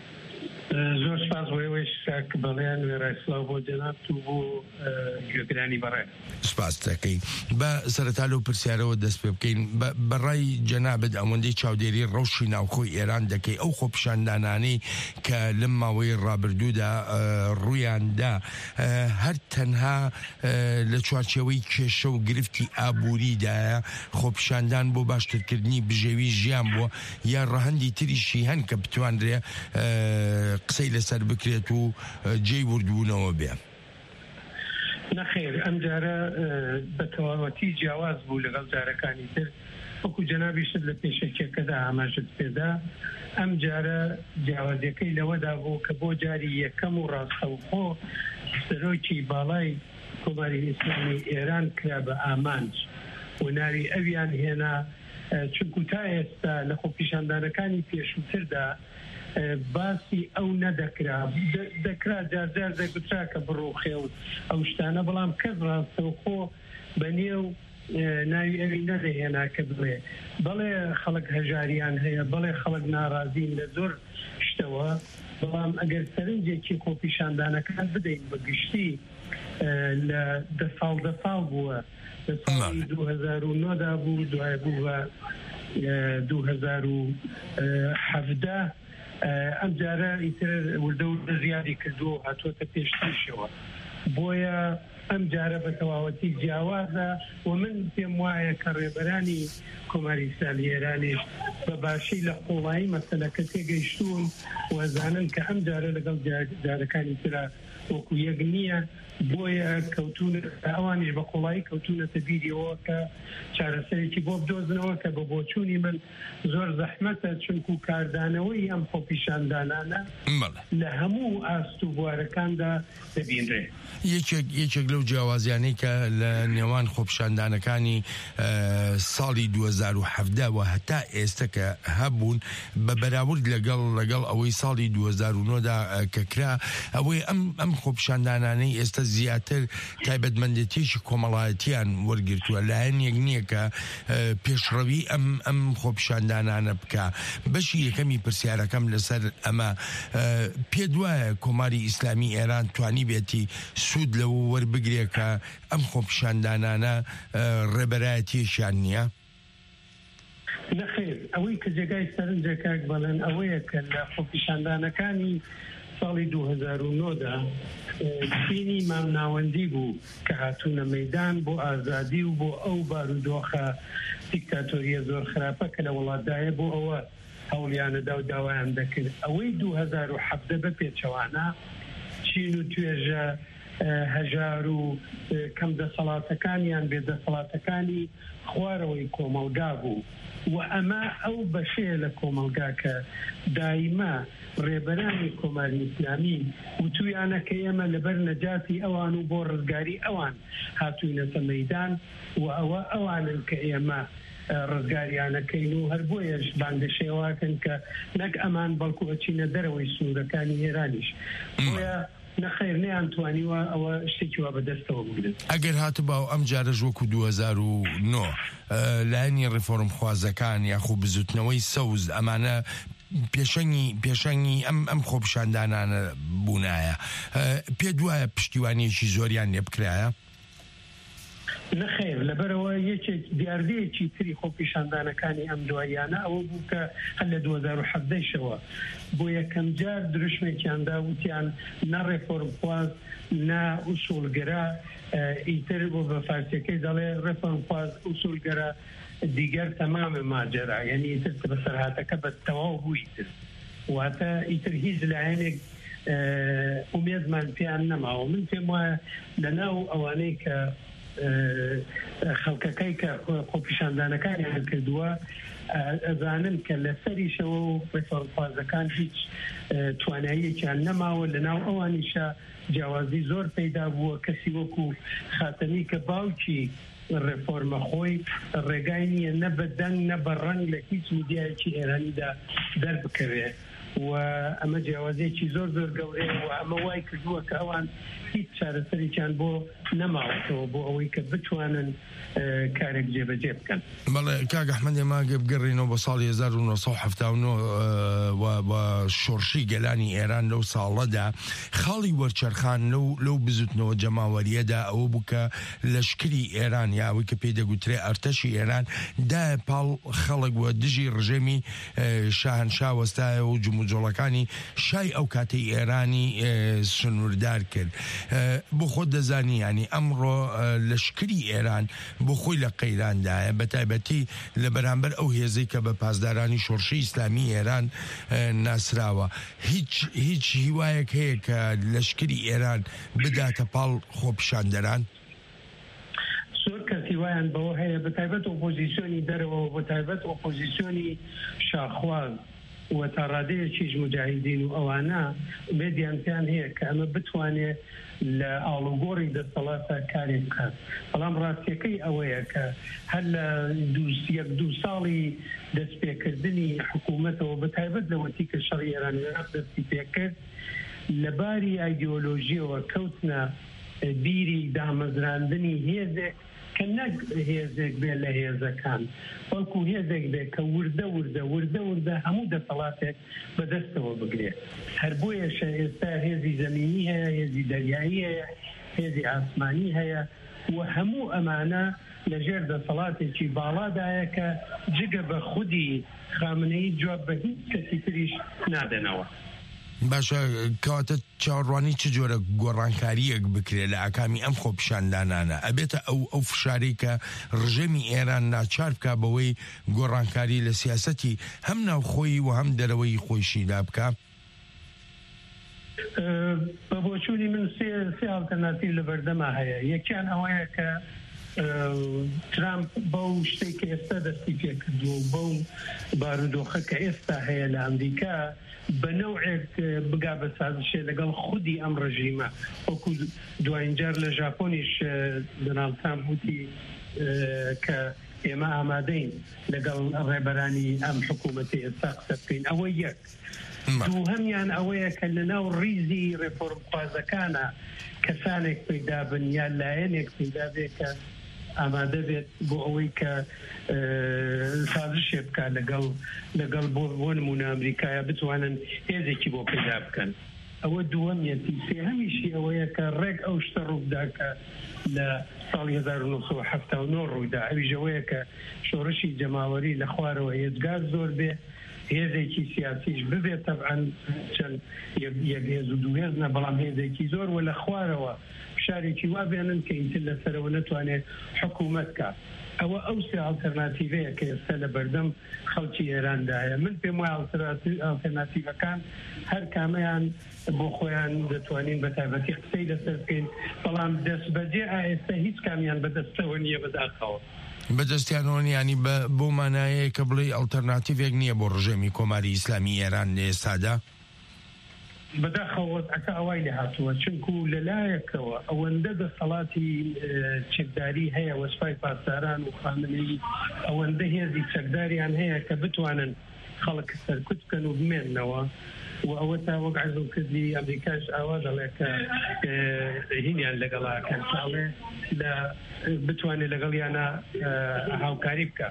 S18: زۆر سپاس بۆەوەی شاک بەڵێن وێڕای سڵاو بۆ جەناب و بۆ گوێگرانی بەڕێ.
S17: سپاس دەکەین. بە سەرەتا لەو پرسیارەوە دەست پێ بکەین. بەڕای جەنابەت ئەوەندەی چاودێری ڕەوشی ناوخۆی ئێران دەکەی، ئەو خۆپیشاندانانەی کە لەم ماوەی ڕابردوودا ڕوویاندا هەر تەنها لە چوارچێوەی کێشە و گرفتی ئابووریدایە خۆپیشاندان بۆ باشترکردنی بژێوی ژیان بووە، یا ڕەهەندی تریشی هەن کە بتوانرێ قسەی لەسەر بکرێت و جێی وردبوونەوە بێ؟
S18: نەخێر، ئەم جارە بە تەواوەتی جیاواز بوو لەگەڵ جارەکانی تر. وەکو جەنابیشت لە پێشەکێکەدا ئاماژت پێدا، ئەم جارە جیاوازیەکەی لەوەدا بوو کە بۆ جاری یەکەم و ڕاستەوخۆ سەرۆکی باڵای کۆماری ئیسلامی ئێران کرا بە ئامانج و ناوی ئەویان هێنا، چونکو تا ئێستا لە خۆپیشاندانەکانی پێشووتردا باسی ئەو نەدەکرا، دەکرا جارجار دەگوترا کە بڕوخێ و ئەو شتانە، بەڵام کەس ڕاستەوخۆ بەنێو ناوی ئەوی نەدەهێنا کە بڵێ بەڵێ خەڵک هەژاریان هەیە، بەڵێ خەڵک ناڕازین لە زۆر شتەوە، بەڵام ئەگەر سەرنجێکی خۆپیشاندانەکان بدەین بەگشتی لە دە ساڵ دە ساڵ بووە، لە ساڵی دوو هەزار و نۆدا بوو، دوای بوو بە دوو هەزار و حەڤدە، ئەم جارە ئیتر وردە و زیادی کردو هاتووەتە پێشترشەوە. بۆیە ئەم جارە بە تەواوەتی جیاوازە و من پێم وایە کە ڕێبەرانی کۆماری ئیسلامی ئێرانیش بە باشی لە قوڵایی مەسەلەکە تێگەیشتوون و ئەزانن کە ئەم جارە لەگەڵ جارەکانی ترە وەکو یەک نییە، بۆیە کەوتونە ئەوانیش بە قوڵایی کەوتونەتە بیریەوە کە چارەسەرێکی بۆ بدۆزنەوە کە بە بۆچوونی من زۆر زەحمەتە، چونکو کاردانەوەی ئەم خۆپیشاندانانە لە هەموو ئاست و بوارەکاندا دەبینرێ.
S17: یەکێک لەو جیاوازیانەی کە لە نێوان خۆپیشاندانەکانی ساڵی دوو هەزار و حەڤدە و هەتا ئێستا کە هەبوون بە بەراورد لەگەڵ لەگەڵ ئەوەی ساڵی دوو هەزار و نۆدا کە کرا، ئەوەی ئەم ئەم خۆپیشاندانانەی ئێستا زیاتر تایبەتمەندێتیشی کۆمەڵایەتیان وەرگرتووە، لایەن یەک نییە کە پێشڕەوی ئەم ئەم خۆپیشاندانانە بکە. بەشی یەکەمی پرسیارەکەم لەسەر ئەمە، پێ دوایە کۆماری ئیسلامی ئێران توانی بێتی سوود لەوە وەربگرێ کە ئەم خۆپیشاندانانە ڕێبەرایەتیشیان نییە؟
S18: نەخێر، ئەوەی کە جێگای سەرنجەکەک بەڵێن ئەوەیە کە لە خۆپیشاندانەکانی ساڵی دو هەزار و نۆدا چینی مامناوەندی بوو کە هاتوونە مەیدان بۆ ئازادی و بۆ ئەو بارودۆخە دیکتاتۆریە زۆر خراپە کە لە وڵاتدایە بۆ ئەوە هەوڵیانەدا و داوایان دەکرد. ئەوەی دو هەزار و حەڤدە بە پێچەوانە چین و توێژە هەژار و کەم دەسەڵاتەکانیان بێدەسەڵاتەکانی خوارەوەی کۆمەلگا بوو و ئەمە ئەو بەشەیە لە کۆمەلگا کە دایما ڕێبەرانی کۆماری ئیسلامی وتویانە کە ئێمە لەبەر نەجاتی ئەوان و بۆ ڕزگاری ئەوان هاتووینەتە مەیدان و ئەوە ئەوانن کە ئێمە ڕزگاریانەکەین و هەر بۆیەش بانگەشێواکەن کە نەک ئەمان بەڵکو ئەچینە دەرەوەی سوورەکانی ئێرانیش بۆیە نەخێر نەیان توانیوە ئەوە شتێکی وا بەدەستەوە بگرن.
S17: ئەگەر هاتباو ئەم جارەژ وەکو دو هەزار و نۆ لایەنی ڕێفۆرم خوازەکان یاخو بزوتنەوەی سەوز ئەمانە پێشەنگی پێشەنگی ئەم ئەم خۆپیشاندانانە بوونایە پێ دوایە پشتیوانیەکی زۆریان لێ بکرایە؟
S18: نەخێر لەبەرەوە یەکێک دیاردەیەکی تری خۆپیشاندانەکانی ئەم دواییانە ئەوە بوو کە هەر لە دو هەزار و حەڤدەیشەوە بۆ یەکەم جار دروشمێکیاندا وتیان نە ڕێفۆرمخواز نە ئوسوڵگەرە ئیتر بۆ بە فارسیەکەی دەڵێ ڕێفۆرمخواز ئوسوڵگەرە دیگەر تەمامە ماجرا یعنی ئیتر بەسەرهاتەکە بە تەواو بوو ئیتر واتە ئیتر هیچ لایەنێک ئومێدمان پێیان نەماوە. من پێم وایە لەناو ئەوانەی کە خەڵکەکەی کە خۆپیشاندانەکانیان کردووە ئەزانن کە لە سەریشەوە و ڕێفۆرمخوازەکان هیچ تواناییەکیان نەماوە لەناو ئەوانیشە جیاوازی زۆر پەیدا بووە کەسی وەکو خاتەمی کە باوکی ڕێفۆرمە خۆی ڕێگای نییە نە بە دەنگ نە بە ڕەنگ لە هیچ میدیایەکی ئێرانیدا دەربکەوێت و ئەمە جیاوازێکی زۆر زۆر گەورەیە و ئەمە وای کردووە کە ئەوان هیچ چارەسەرێکیان بۆ نەماوەتەوە بۆ ئەوەی کە بتوانن کارێک جێبەجێ بکەن.
S17: بەڵێ کاک ئەحمەد ئێمە بگەڕێنەوە بە ساڵی هەزار و نۆ سەد و حەڤدە و نۆ بە شۆڕشی گەلانی ئێران لەو ساڵەدا خاڵی وەرچەرخان لەو لەو بزوتنەوە جەماوەریەدا ئەوە بوو کە لەشکری ئێران یاوەی کە پێی دەگوترێ ئەرتەشی ئێران دایە پاڵ خەڵک وە دژی ڕژێمی شاهەنشا وەستایە و جموجۆڵەکانی شای ئەو کاتەی ئێرانی سنووردار کرد. بۆ خۆت دەزانی ینی ئەمڕۆ لەشکری ئێران بۆ خۆی لە قەیراندایە بە تایبەتی لە بەرامبەر ئەو هێزەی کە بە پاسدارانی شۆڕشی ئیسلامی ئێران ناسراوە هیچ هیچ هیوایەک هەیە کە لەشکری ئێران بداتە پاڵ خۆپیشاندەران؟
S18: زۆر کەس هیوایان بەوە هەیە بە تایبەت ئۆپۆزیسیۆنی دەرەوە بە تایبەت ئۆپۆزیسیۆنی شاخواز و تا ڕادەیەکیش مجاهیدین و ئەوانە بێدیان پێیان هەیە کە ئەمە بتوانێت لە ئاڵوگۆڕی دەسەڵاتە کارێک بکات. بەڵام ڕاستیەکەی ئەوەیە کە هەر لە یەک دوو ساڵی دەستپێکردنی حکوومەتەوە بە تایبەت لەوەتی کە شەڕی ئێران عێراق دەستی پێکرد لەباری ئایدیۆلۆژیەوە کەوتنە بیری دامەزراندنی هێزێک کە نەک هێزێک بێ لە هێزەکان بەڵکو هێزێک بێ کە وردە وردە وردە وردە هەموو دەسەڵاتێک بەدەستەوە بگرێت. هەر بۆیەشە ئێستا هێزی زەمینی هەیە، هێزی دەریایی هەیە، هێزی ئاسمانی هەیە و هەموو ئەمانە لەژێر دەسەڵاتێکی باڵادایە کە جگە بە خودی خامنەی جواب بە هیچ کەسی تریش نادەنەوە.
S17: باشە کەواتە چاوەڕوانی چ جۆرە گۆڕانکاریەک بکرێت لە ئاکامی ئەم خۆپیشاندانانە ئەبێتە ئەو ئەو فشاری کە ڕژێمی ئێران ناچار بکە بەوەی گۆڕانکاری لە سیاسەتی هەم ناوخۆی و هەم دەرەوەی خۆیشیدا بکە؟
S18: بە بۆچوونی من سێ ئالتەرناتیڤ لە بەردەما هەیە. یەکیان ئەوەیە کە ترامپ بەو شتێک کە ئێستا دەستی پێکردووە بەو بارودۆخە کە ئێستا هەیە لە ئەمریکا بە نەوعێک بگا بە سازشێ لەگەڵ خودی ئەم ڕژیمە وەکو دوایینجار لە ژاپۆنیش دۆناڵد ترامپ وتی کە ئێمە ئامادەین لەگەڵ ڕێبەرانی ئەم حکوومەتی ئێستا قسە بکەین. ئەوە یەک. دووهەمیان ئەوەیە کە لەناو ڕیزی ڕێفۆرمخوازەکانە کەسانێک پەیدا بن یا لایەنێک پەیدا بێت کە ئامادە بێت بۆ ئەوەی کە سازشێ بکات لەگەڵ لەگەڵ بۆ نمونە ئەمریکایە بتوانن هێزێکی بۆ پەیدا بکەن. ئەوە دووەمیەتی. سێهەمیشی ئەوەیە کە ڕێک ئەو شتە ڕوودا کە لە ساڵی هەزار و نۆ سەد و حەڤدە و نۆ ڕوویدا ئەویش ئەوەیە کە شۆڕشی جەماوەری لە خوارەوە هێزگار زۆر بێ هێزێکی سیاسیش ببێت طبعاً چەند یەک هێز و دوو هێز نە بەڵام هێزێکی زۆر و لە خوارەوە شارێکی وا بێنن کە ئیتر لەسەرەوە نەتوانێت حکوومەت کات. ئەوە ئەو سێ ئالتەرناتیڤەیە کە ئێستا لە بەردەم خەڵکی ئێراندایە. من پێم وایە ئالتەرناتیڤەکان هەر کامەیان بۆ خۆیان دەتوانین بە تایبەتی قسەی لەسەر بکەین، بەڵام دەست بەجێ ئێستا هیچ کامیان بەدەستەوە نییە بەداخەوە.
S17: بەدەستیانەوە ینی بۆ مانایەیە کە بڵێ ئەڵتەرناتیڤێک نییە بۆ ڕژێمی کۆماری ئیسلامی ئێران لە ئێستادا؟
S18: بەداخەوە ئەکە ئەوای لە هاتووە، چونکو لەلایەکەوە ئەوەندە دەسەڵاتی چەکداری هەیە، وەسپای پاسداران و خامنەیی ئەوەندە هێزی چەکداریان هەیە کە بتوانن خەڵک سەرکوت بکەن و بمێننەوە. و ئەوە تا وەک عەرزم کردی ئەمریکاش ئاوا دەڵێ کە هینیان لەگەڵاکەن ساڵێ لە بتوانێت لەگەڵیانە هاوکاری بکات.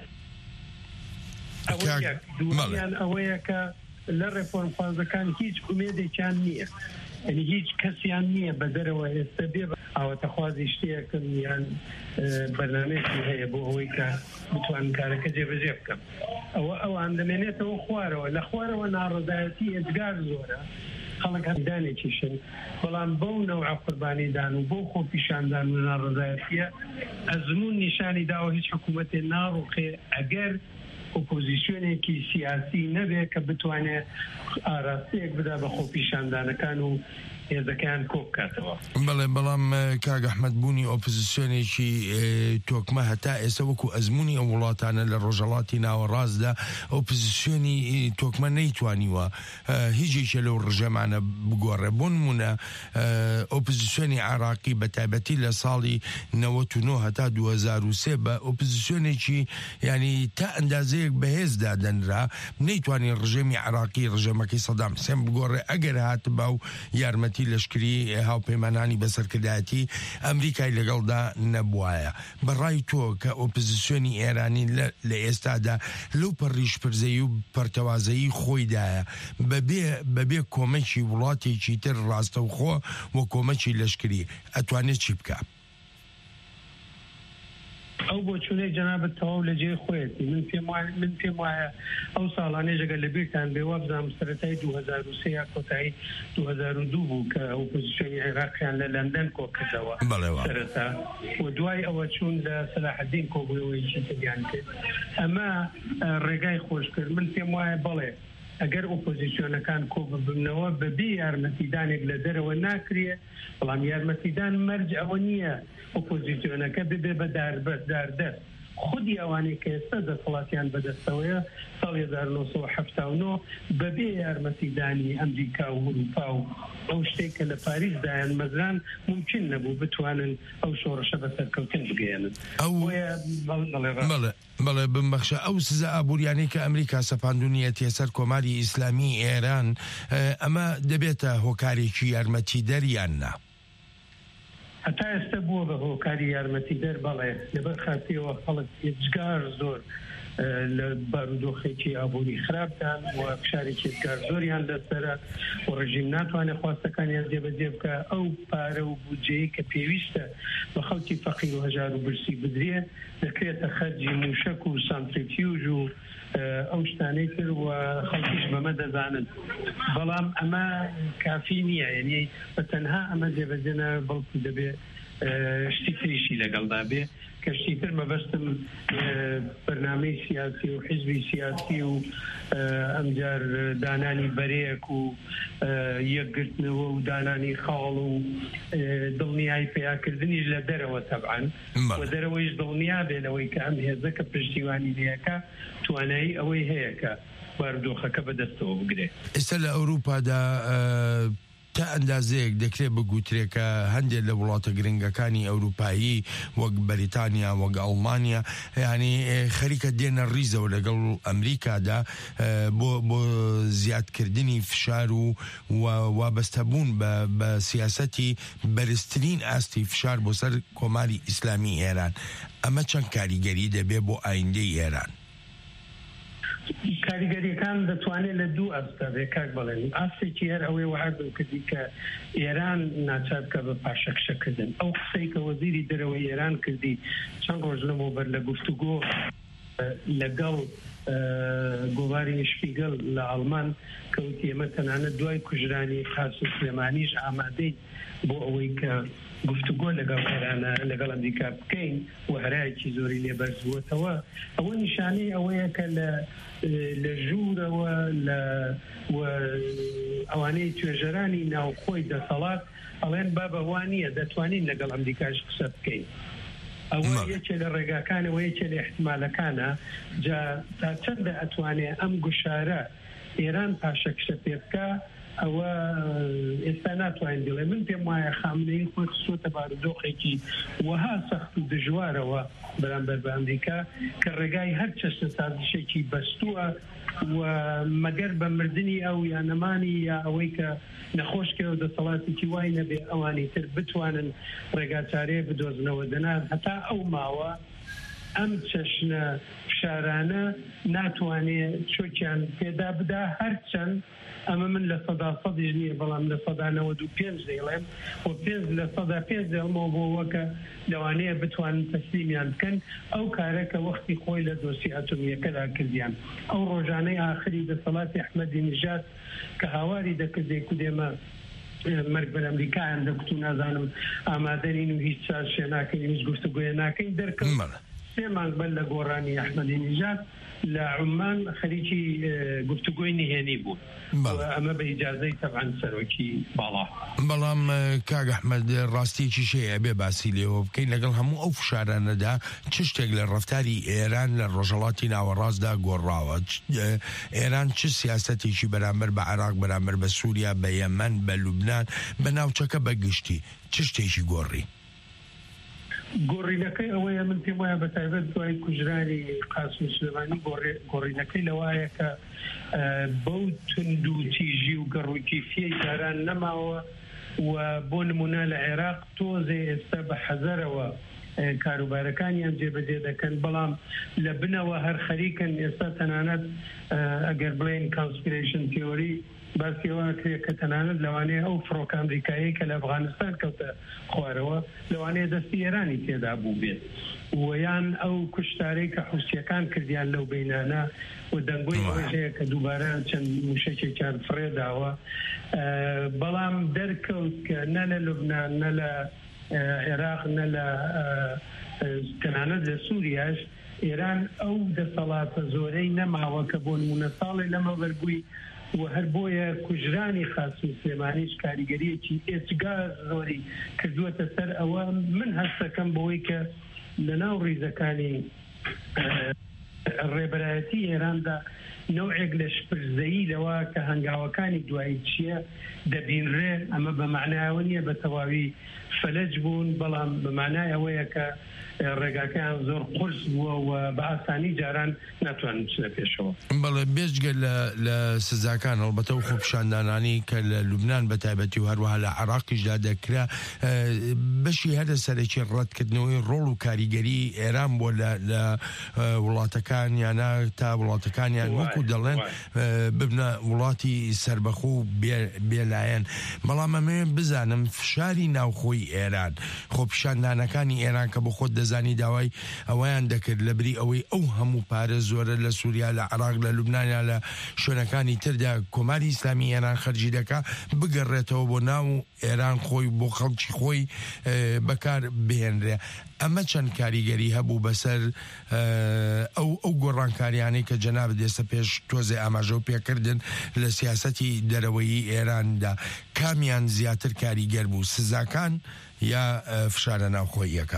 S18: دووەمیان ئەوەیە کە لە ڕێفۆرم خوازەکان هیچ ئومێدێکیان نییە، یعنی هیچ کەسیان نییە بە دەرەوە ئێستا بێ ئاواتەخوازی شتەیەکن یان بەرنامەیەکی هەیە بۆ ئەوەی کە بتوان کارەکە جێبەجێ بکەم. ئەوە ئەوان دەمێنێتەوە خوارەوە، لە خوارەوە ناڕەزایەتی ئێجگار زۆرە، خەڵک هەندانێکیشن، بەڵام بەو نەوعە قوربانیدان و بۆ خۆ پیشاندان و ناڕەزایەتیە ئەزمون نیشانی داوە هیچ حکوومەتێ ناڕوخێ ئەگەر ئۆپۆزیسیۆنێکی سیاسی نەبێت کە بتوانێت ئاراستەیەک بدا بە خۆپیشاندانەکان و هێزەکان کۆ بکاتەوە.
S17: بەڵێ بەڵام کاک ئەحمەد بوونی ئۆپۆزیسیۆنێکی تۆکمە هەتا ئێستا وەکو ئەزمموی ئەو وڵاتانە لە ڕۆژەڵاتی ناوەڕاستدا ئۆپۆزیسیۆنی تۆکمە نەیتوانیوە هیچێکە لەو ڕژەمانە بگۆڕێ. بۆ نمونە ئۆپۆزیسیۆنی عێراقی بە تایبەتی لە ساڵی نەوەت و نۆ هەتا دوو هەزار و سێ بە ئۆپۆزیسیۆنێکی ینی تا ئەندازەیەک بەهێزدا دەنرا نەیتوانی ڕژێمی عێراقی ڕژێمەکەی سەدام حوسێن بگۆڕێ. ئەگەر هاتبا و یارمەتی لەشکری هاوپەیمانانی بەسەرکردایەتی ئەمریکای لەگەڵدا نەبوایە. بەڕای تۆ کە ئۆپۆزیسیۆنی ئێرانی لە ئێستادا لەو پەڕیشپرزەی و پەرتەوازەیی خۆیدایە بەبێ کۆمەکی وڵاتێکی تر ڕاستەوخۆ و کۆمەکی لەشکری ئەتوانێت چی بکە؟
S18: ئەو بۆ چونەی جەنابەت تەواو لە جێ خۆیەتی. من پێم من پێم وایە ئەو ساڵانەی ژەگە لە بیرتان بێوە بزانم سەرەتای دوو هەزار و سێ یا کۆتایی دوو هەزار و دوو بوو کە ئۆپۆزیسیۆنی عێراقیان لە لەندەن کۆ کردەوە سەرەتا و دوای ئەوە چوون لە سەلاحەدین کۆبوونەوەیکی تریان کرد. ئەمە ڕێگای خۆش کرد. من پێم وایە بەڵێ ئەگەر ئۆپۆزیسیۆنەکان کۆ ببنەوە بەبێ یارمەتیدانێک لە دەرەوە ناکرێ، بەڵام یارمەتیدان مەرج ئەوە نییە ئۆپۆزیسیۆنەکە ببێ بە داردەست. خودی ئەوانەی کە ئێستا دەسەڵاتیان بەدەستەوەیە ساڵی هەزار و نۆ سەد و حەفتا و نۆ بەبێ یارمەتیدانی ئەمریکا و ئەوروپا و ئەو شتێک کە لە پاریسدایان مەزران ممکن نەبوو بتوانن ئەو شۆڕشە بەسەرکەوتن بگەێنن.
S17: بەڵێ بمبەخشە ئەو سزە ئابوووریانەی کە ئەمریکا سەپاندونیەتە سەر کۆماری ئیسلامی ئێران ئەمە دەبێتە هۆکارێکی یارمەتی دەریان نا؟
S18: هەتا ئێستا بووە بە هۆکاری یارمەتی دەر، بەڵێ لەبەر خاتیەوە خەڵک ئێجگار زۆر لە بارودۆخێکی ئابووری خراپدان و شارێکی ئێجگار زۆریان لەسەرە و ڕژیم ناتوانێت خواستەکانیان جێبەجێ بکە. ئەو پارە و بودجەیە کە پێویستە بە خەڵکی فەقیر و هەژار و برسی بدرێ دەکرێتە خەرجی موشک و سانتریفیوژ و ئەو شتانەی کرد و خەڵکیش بەمە دەزانن. بەڵام ئەمە کافی نییە، یعنی بە تەنها ئەمە جێبەجێنە بەڵکو دەبێت شتی تریشی لەگەڵدا بێ کە شتی تر مەبەستم بەرنامەی سیاسی و حیزبی سیاسی و ئەمجار دانانی بەرەیەک و یەکگرتنەوە و دانانی خاڵ و دڵنیای پیاکردنیش لە دەرەوە تەبعاً و دەرەوەیش دڵنیا بێنەوەی کە ئەم هێزە کە پشتیوانی لەیەکە توانایی ئەوەی هەیە کە بارودۆخەکە بەدەستەوە بگرێت.
S17: ئێستا لە ئەوروپادا تا ئەندازەیەک دەکرێت بگوترێکە هەندێک لە وڵاتە گرنگەکانی ئەوروپایی وەک بەریتانیا وەک ئەڵمانیا ینی خەریکە دێنە ڕیزەوە لەگەڵ ئەمریکادا بۆ بۆ زیادکردنی فشار و وابەستەبوون بە سیاسەتی بەرزترین ئاستی فشار بۆ سەر کۆماری ئیسلامی ئێران. ئەمە چەند کاریگەری دەبێت بۆ ئایندەی ئێران؟
S18: کاریگەریەکان دەتوانێت لە دوو ئەستا بێ کاک بڵێن. ئاستێکی هەر ئەوەی وعدم کردی کە ئێران ناچار بکە بە پاشەکشەکردن. ئەو قسەی کە وەزیری دەرەوەی ئێران کردی چەند ڕۆژ لەمەوبەر لە گفتوگۆ لەگەڵ گۆواری شپیگەل لە ئەڵمان کەوتی ئێمە تەنانەت دوای کوژرانی قاسم سلێمانیش ئامادەین بۆ ئەوەی کە گفتوگۆ لەگەڵ ئێرانە لەگەڵ ئەمریکا بکەین و هەرایەکی زۆری لێبەرز بووەتەوە. ئەوە نیشانەی ئەوەیە کە لە ژوورەوە لە ئەوانەی توێژەرانی ناوخۆی دەسەڵات ئەڵێن با بەوان نییە دەتوانین لەگەڵ ئەمریکاش قسە بکەین. ئەوە یەکێ لە ڕێگاکانەوە یەکێ لە احتمالەکانە جا تا چەندە ئەتوانێت ئەم گوشارە ئێران پاشە کشە پێ بکە ئەوە ئێستا ناتوانین بڵێ. من پێم وایە خامنەی خۆی خسووەتە بارودۆخێکی وەها سەخت و دژوارەوە بەرامبەر بە ئەمریکا کە ڕێگای هەر چەشنە سازشێکی بەستووە و مەگەر بە مردنی ئەو یا نەمانی یا ئەوەی کە نەخۆشکەوە دەسەڵاتێکی وای نەبێ ئەوانی تر بتوانن ڕێگاچارەیە بدۆزنەوە دەنان هەتا ئەو ماوە ئەم چەشنە فشارانە ناتوانێت چۆکیان پێدا بدا هەرچەند ئەمە من لە سەدا سەدیش نییە بەڵام لە سەدا نەوەد و پێنج دەیڵێم و پێنج لە سەدا پێنج دەڵمەوە بۆ وەکە لەوانەیە بتوانن تەسلیمیان بکەن ئەو کارەکە وەختی خۆی لە دۆسی ئەتۆمیەکەدا کردیان. ئەو ڕۆژانەی ئاخری دەسەڵاتی ئەحمەدی نژاد کە هاواری دەکردێ کودێمە مرگ بەر ئەمریکایان دەکوت و نازانم ئامادەنین و هیچ چاز شێ ناکەین هیچ گفتوگۆیە ناکەین دەرکەوت سێ مانگ بەر لە گۆڕانی ئەحمەدی نژاد لە عمان خەریکی گفتوگۆی نهێنی بوو ئەمە بە ئیجازەی تەبعاً سەرۆکی باڵا.
S17: بەڵام کاک ئەحمەد ڕاستیەکی شەیە بێ باسی لێەوە بکەین لەگەڵ هەموو ئەو فشارانەدا چ شتێک لە ڕەفتاری ئێران لە ڕۆژهەڵاتی ناوەڕاستدا گۆڕاوە؟ ئێران چ سیاسەتێکی بەرامبەر بە عێراق بەرامبەر بە سووریا بە یەمەن بە لوبنان بە ناوچەکە بەگشتی چ شتێکی گۆڕی؟
S18: گۆڕینەکەی ئەوەیە من پێم وایە بە تایبەت دوای کوژرانی قاسم سلێمانی گۆڕینەکەی لەوایە کە بەو تند و تیژی و گەڕووکیفیەی داران نەماوە و بۆ نمونە لە عێراق تۆزێ ئێستا بە حەزەرەوە کاروبارەکانیان جێبەجێ دەکەن بەڵام لە بنەوە هەر خەریکن ئێستا تەنانەت ئەگەر بڵێن کانسپیرێشن تیۆری باسیەوە کرێ کە تەنانەت لەوانەیە ئەو فڕۆک ئەمریکایی کە لە ئەفغانستان کەوتە خوارەوە لەوانەیە دەستی ئێرانی تێدا بوو بێت ویان ئەو کوشتارەی کە حوسیەکان کردیان لەو بینانە و دەنگۆی ئەوەیە کە دووبارە چەند موشەکێکیان فڕێداوە بەڵام دەرکەوت کە نە لە لوبنان نە لە عێراق نە لە تەنانەت لە سووریاش ئێران ئەو دەسەڵاتە زۆرەی نەماوە کە بۆ نمونە ساڵی لەمە بەربووی و هەر بۆیە کوژرانی قاسم سلێمانیش کاریگەریەکی ئێجگار زۆری کردووەتە سەر ئەوە. من هەستەکەم بۆی کە لە ناو ڕیزەکانی ڕێبەرایەتی ئێراندا نوعێک لە شپرزەیی لەوە کە هەنگاوەکانی دوایی چییە دەبینرێ ئەمە بە معنایەوە نییە بە تەواوی فەلەج بوون بەڵام بە معنای ئەوەیە کە ڕێگاکەیان زۆر قورس بووە و بە ئاسانی جاران ناتوانن چنە پێشەوە.
S17: بەڵێ بێژگە لە سزاکان هەڵبەتە و خۆپشاندانانی کە لە لوبنان بە تایبەتی و هەروەها لە عێراقیشدا دەکرا بەشی هەرە سەرەکی ڕەتکردنەوەی ڕۆڵ و کاریگەری ئێران بۆ لە وڵاتەکان یانە تا وڵاتەکانیان وەکو دەڵێن ببنە وڵاتی سربەخۆ و بێلایەن. بەڵام ئەمێ بزانم فشاری ناوخۆی ئێران خۆپشاندانەکانی ئێران کە بۆ خۆت دەزانی داوای ئەوەیان دەکرد لە بری ئەوەی ئەو هەموو پارە زۆرە لە سووریا لە عێراق لە لوبنانیا لە شوێنەکانی تردا کۆماری ئیسلامی ئێران خەرجی دەکا بگەڕێتەوە بۆ ناو ئێران خۆی بۆ خەڵکی خۆی بەکار بهێنرێ. ئەمە چەند کاریگەری هەبوو بەسەر ئەو ئەو گۆڕانکاریانەی کە جەنابەت دێستە پێش تۆزێ ئاماژە و پێکردن لە سیاسەتی دەرەوەیی ئێراندا کامیان زیاتر کاریگەر بوو سزاکان یا فشارە ناوخۆییەکە؟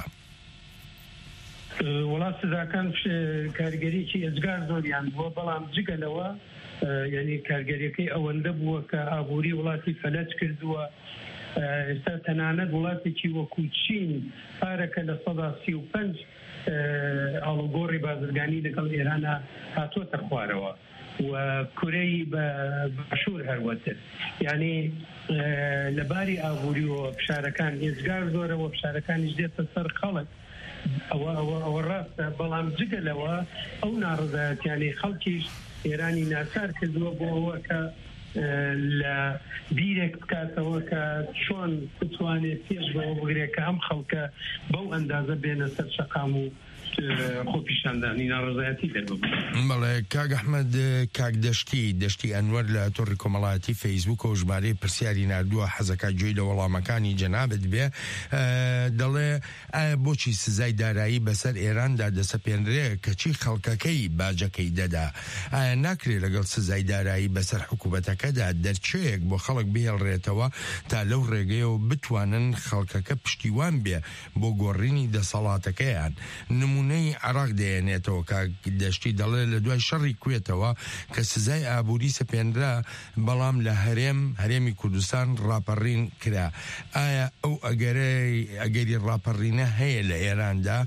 S18: وڵات سزاکان کاریگەریی ئەجگار زۆریان بووە بەڵام جگەلەوە یعنی کارگەریەکەی ئەوەندە بووە کە ئابووری وڵاتی فەلەج کردووە. ئێستا تەنانەت وڵاتێکی وەکو چین پارەکە لە سەدا سی و پەنج ئاڵوگۆڕی بازرگانی لەگەڵ ئێرانە هاتووەتە خوارەوە و کورەی باشوور هەروەتر یعنی لەباری ئابووری و فشارەکان ئێجگار زۆرەوە فشارەکانیش دێتە سەر خەڵک ئەوە ئەوە ڕاستە بەڵام جگەلەوە ئەو ناڕزایەتیانەی خەڵکیش ئێرانی ناچار کردووە بۆ ئەوە کە لە بیرێک بکاتەوە کە چۆن بتوانێت پێش بەوە بگرێت کە ئەم خەڵکە بەو ئەندازە بێنە سەر شەقام و خۆپیشاندانی ناڕزایەتی دەرببوو.
S17: بەڵێ کاک ئەحمەد کاک دەشتی دەشتی ئەنوەر لە تۆڕی کۆمەڵایەتی فەیسبووک و ژمارەی پرسیاری نردووە حەزەکە گوێی لە وەڵامەکانی جەنابەت بێ دەڵێ ئایا بۆچی سزای دارایی بەسەر ئێراندا دەسەپێنرێ کەچی خەڵکەکەی باجەکەی دەدا ئایا ناکرێت لەگەڵ سزای دارایی بەسەر حکوومەتەکەدا دەرچەیەک بۆ خەڵک بهێڵڕێتەوە تا لەو ڕێگەیەوە بتوانن خەڵکەکە پشتیوان بێ بۆ گۆڕینی دەسەڵاتەکەیان. نمونەی عراق دەیەنێتەوە کاک دەشتی دەڵێ لە دوای شەڕی کوێتەوە کە سزای ئابووری سەپێنرا بەڵام لە هەرێم هەرێمی کوردستان ڕاپەڕین کرا. ئایا ئەو ئەگەرەی ئەگەری ڕاپەڕینە هەیە لە ئێراندا؟